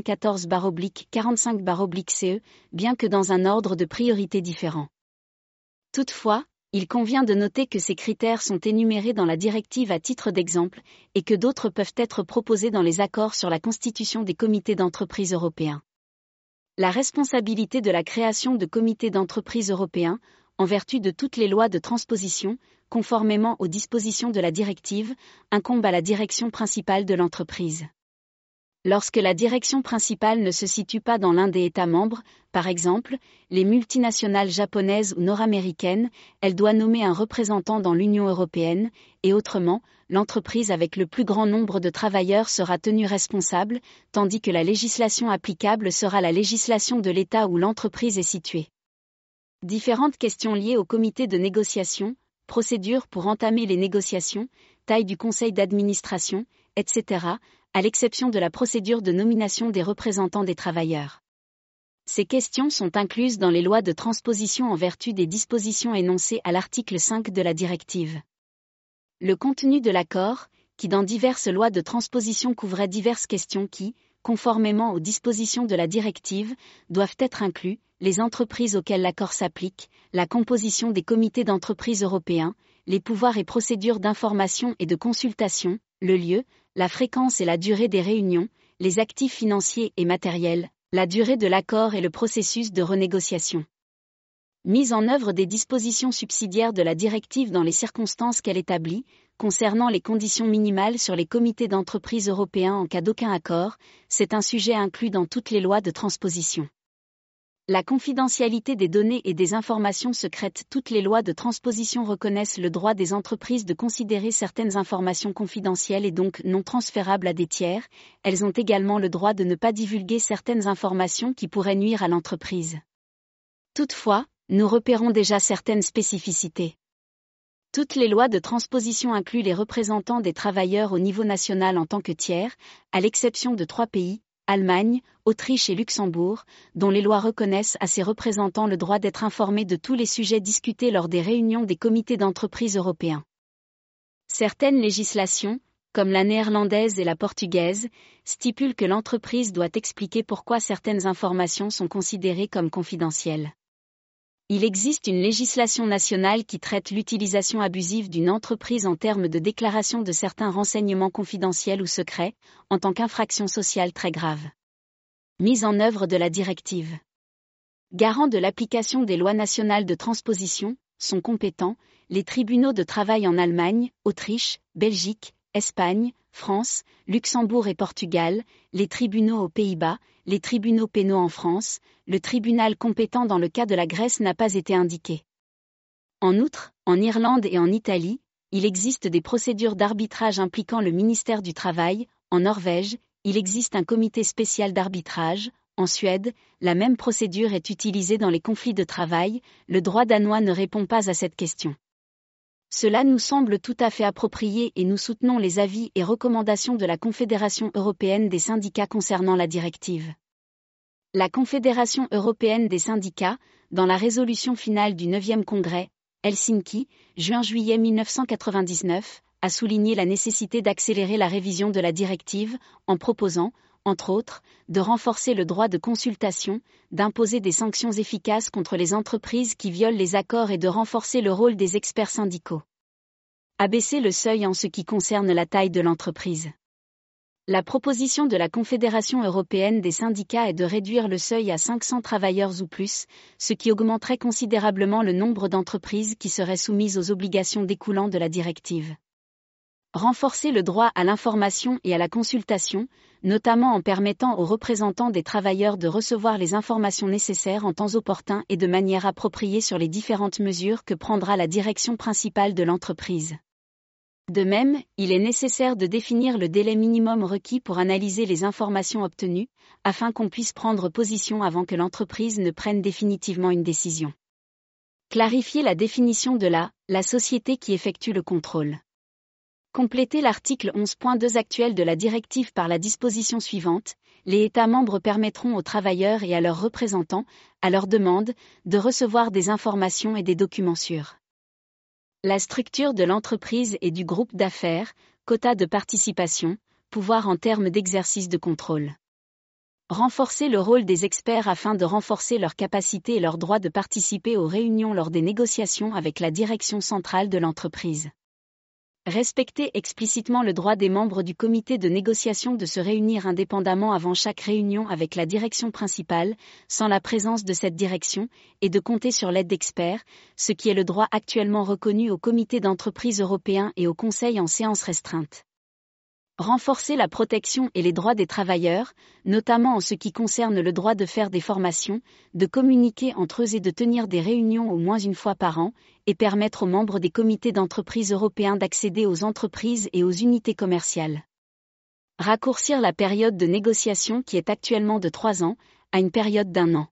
94/45/CE, bien que dans un ordre de priorité différent. Toutefois, il convient de noter que ces critères sont énumérés dans la directive à titre d'exemple, et que d'autres peuvent être proposés dans les accords sur la constitution des comités d'entreprise européens. La responsabilité de la création de comités d'entreprise européens, en vertu de toutes les lois de transposition, conformément aux dispositions de la directive, incombe à la direction principale de l'entreprise. Lorsque la direction principale ne se situe pas dans l'un des États membres, par exemple, les multinationales japonaises ou nord-américaines, elle doit nommer un représentant dans l'Union européenne, et autrement, l'entreprise avec le plus grand nombre de travailleurs sera tenue responsable, tandis que la législation applicable sera la législation de l'État où l'entreprise est située. Différentes questions liées au comité de négociation, procédure pour entamer les négociations, taille du conseil d'administration, etc., à l'exception de la procédure de nomination des représentants des travailleurs. Ces questions sont incluses dans les lois de transposition en vertu des dispositions énoncées à l'article 5 de la directive. Le contenu de l'accord, qui dans diverses lois de transposition couvrait diverses questions qui, conformément aux dispositions de la directive, doivent être inclus, les entreprises auxquelles l'accord s'applique, la composition des comités d'entreprise européens, les pouvoirs et procédures d'information et de consultation, le lieu, la fréquence et la durée des réunions, les actifs financiers et matériels, la durée de l'accord et le processus de renégociation. Mise en œuvre des dispositions subsidiaires de la directive dans les circonstances qu'elle établit, concernant les conditions minimales sur les comités d'entreprise européens en cas d'aucun accord, c'est un sujet inclus dans toutes les lois de transposition. La confidentialité des données et des informations secrètes. Toutes les lois de transposition reconnaissent le droit des entreprises de considérer certaines informations confidentielles et donc non transférables à des tiers. Elles ont également le droit de ne pas divulguer certaines informations qui pourraient nuire à l'entreprise. Toutefois, nous repérons déjà certaines spécificités. Toutes les lois de transposition incluent les représentants des travailleurs au niveau national en tant que tiers, à l'exception de 3 pays, Allemagne, Autriche et Luxembourg, dont les lois reconnaissent à ces représentants le droit d'être informés de tous les sujets discutés lors des réunions des comités d'entreprise européens. Certaines législations, comme la néerlandaise et la portugaise, stipulent que l'entreprise doit expliquer pourquoi certaines informations sont considérées comme confidentielles. Il existe une législation nationale qui traite l'utilisation abusive d'une entreprise en termes de déclaration de certains renseignements confidentiels ou secrets, en tant qu'infraction sociale très grave. Mise en œuvre de la directive. Garant de l'application des lois nationales de transposition, sont compétents les tribunaux de travail en Allemagne, Autriche, Belgique, Espagne, France, Luxembourg et Portugal, les tribunaux aux Pays-Bas, les tribunaux pénaux en France, le tribunal compétent dans le cas de la Grèce n'a pas été indiqué. En outre, en Irlande et en Italie, il existe des procédures d'arbitrage impliquant le ministère du Travail, en Norvège, il existe un comité spécial d'arbitrage, en Suède, la même procédure est utilisée dans les conflits de travail, le droit danois ne répond pas à cette question. Cela nous semble tout à fait approprié et nous soutenons les avis et recommandations de la Confédération européenne des syndicats concernant la directive. La Confédération européenne des syndicats, dans la résolution finale du 9e congrès, Helsinki, juin-juillet 1999, a souligné la nécessité d'accélérer la révision de la directive, en proposant, entre autres, de renforcer le droit de consultation, d'imposer des sanctions efficaces contre les entreprises qui violent les accords et de renforcer le rôle des experts syndicaux. Abaisser le seuil en ce qui concerne la taille de l'entreprise. La proposition de la Confédération européenne des syndicats est de réduire le seuil à 500 travailleurs ou plus, ce qui augmenterait considérablement le nombre d'entreprises qui seraient soumises aux obligations découlant de la directive. Renforcer le droit à l'information et à la consultation, notamment en permettant aux représentants des travailleurs de recevoir les informations nécessaires en temps opportun et de manière appropriée sur les différentes mesures que prendra la direction principale de l'entreprise. De même, il est nécessaire de définir le délai minimum requis pour analyser les informations obtenues, afin qu'on puisse prendre position avant que l'entreprise ne prenne définitivement une décision. Clarifier la définition de la société qui effectue le contrôle. Compléter l'article 11.2 actuel de la directive par la disposition suivante, les États membres permettront aux travailleurs et à leurs représentants, à leur demande, de recevoir des informations et des documents sur la structure de l'entreprise et du groupe d'affaires, quotas de participation, pouvoir en termes d'exercice de contrôle. Renforcer le rôle des experts afin de renforcer leur capacité et leur droit de participer aux réunions lors des négociations avec la direction centrale de l'entreprise. Respecter explicitement le droit des membres du comité de négociation de se réunir indépendamment avant chaque réunion avec la direction principale, sans la présence de cette direction, et de compter sur l'aide d'experts, ce qui est le droit actuellement reconnu au comité d'entreprise européen et au Conseil en séance restreinte. Renforcer la protection et les droits des travailleurs, notamment en ce qui concerne le droit de faire des formations, de communiquer entre eux et de tenir des réunions au moins une fois par an, et permettre aux membres des comités d'entreprise européens d'accéder aux entreprises et aux unités commerciales. Raccourcir la période de négociation qui est actuellement de 3 ans, à une période d'1 an.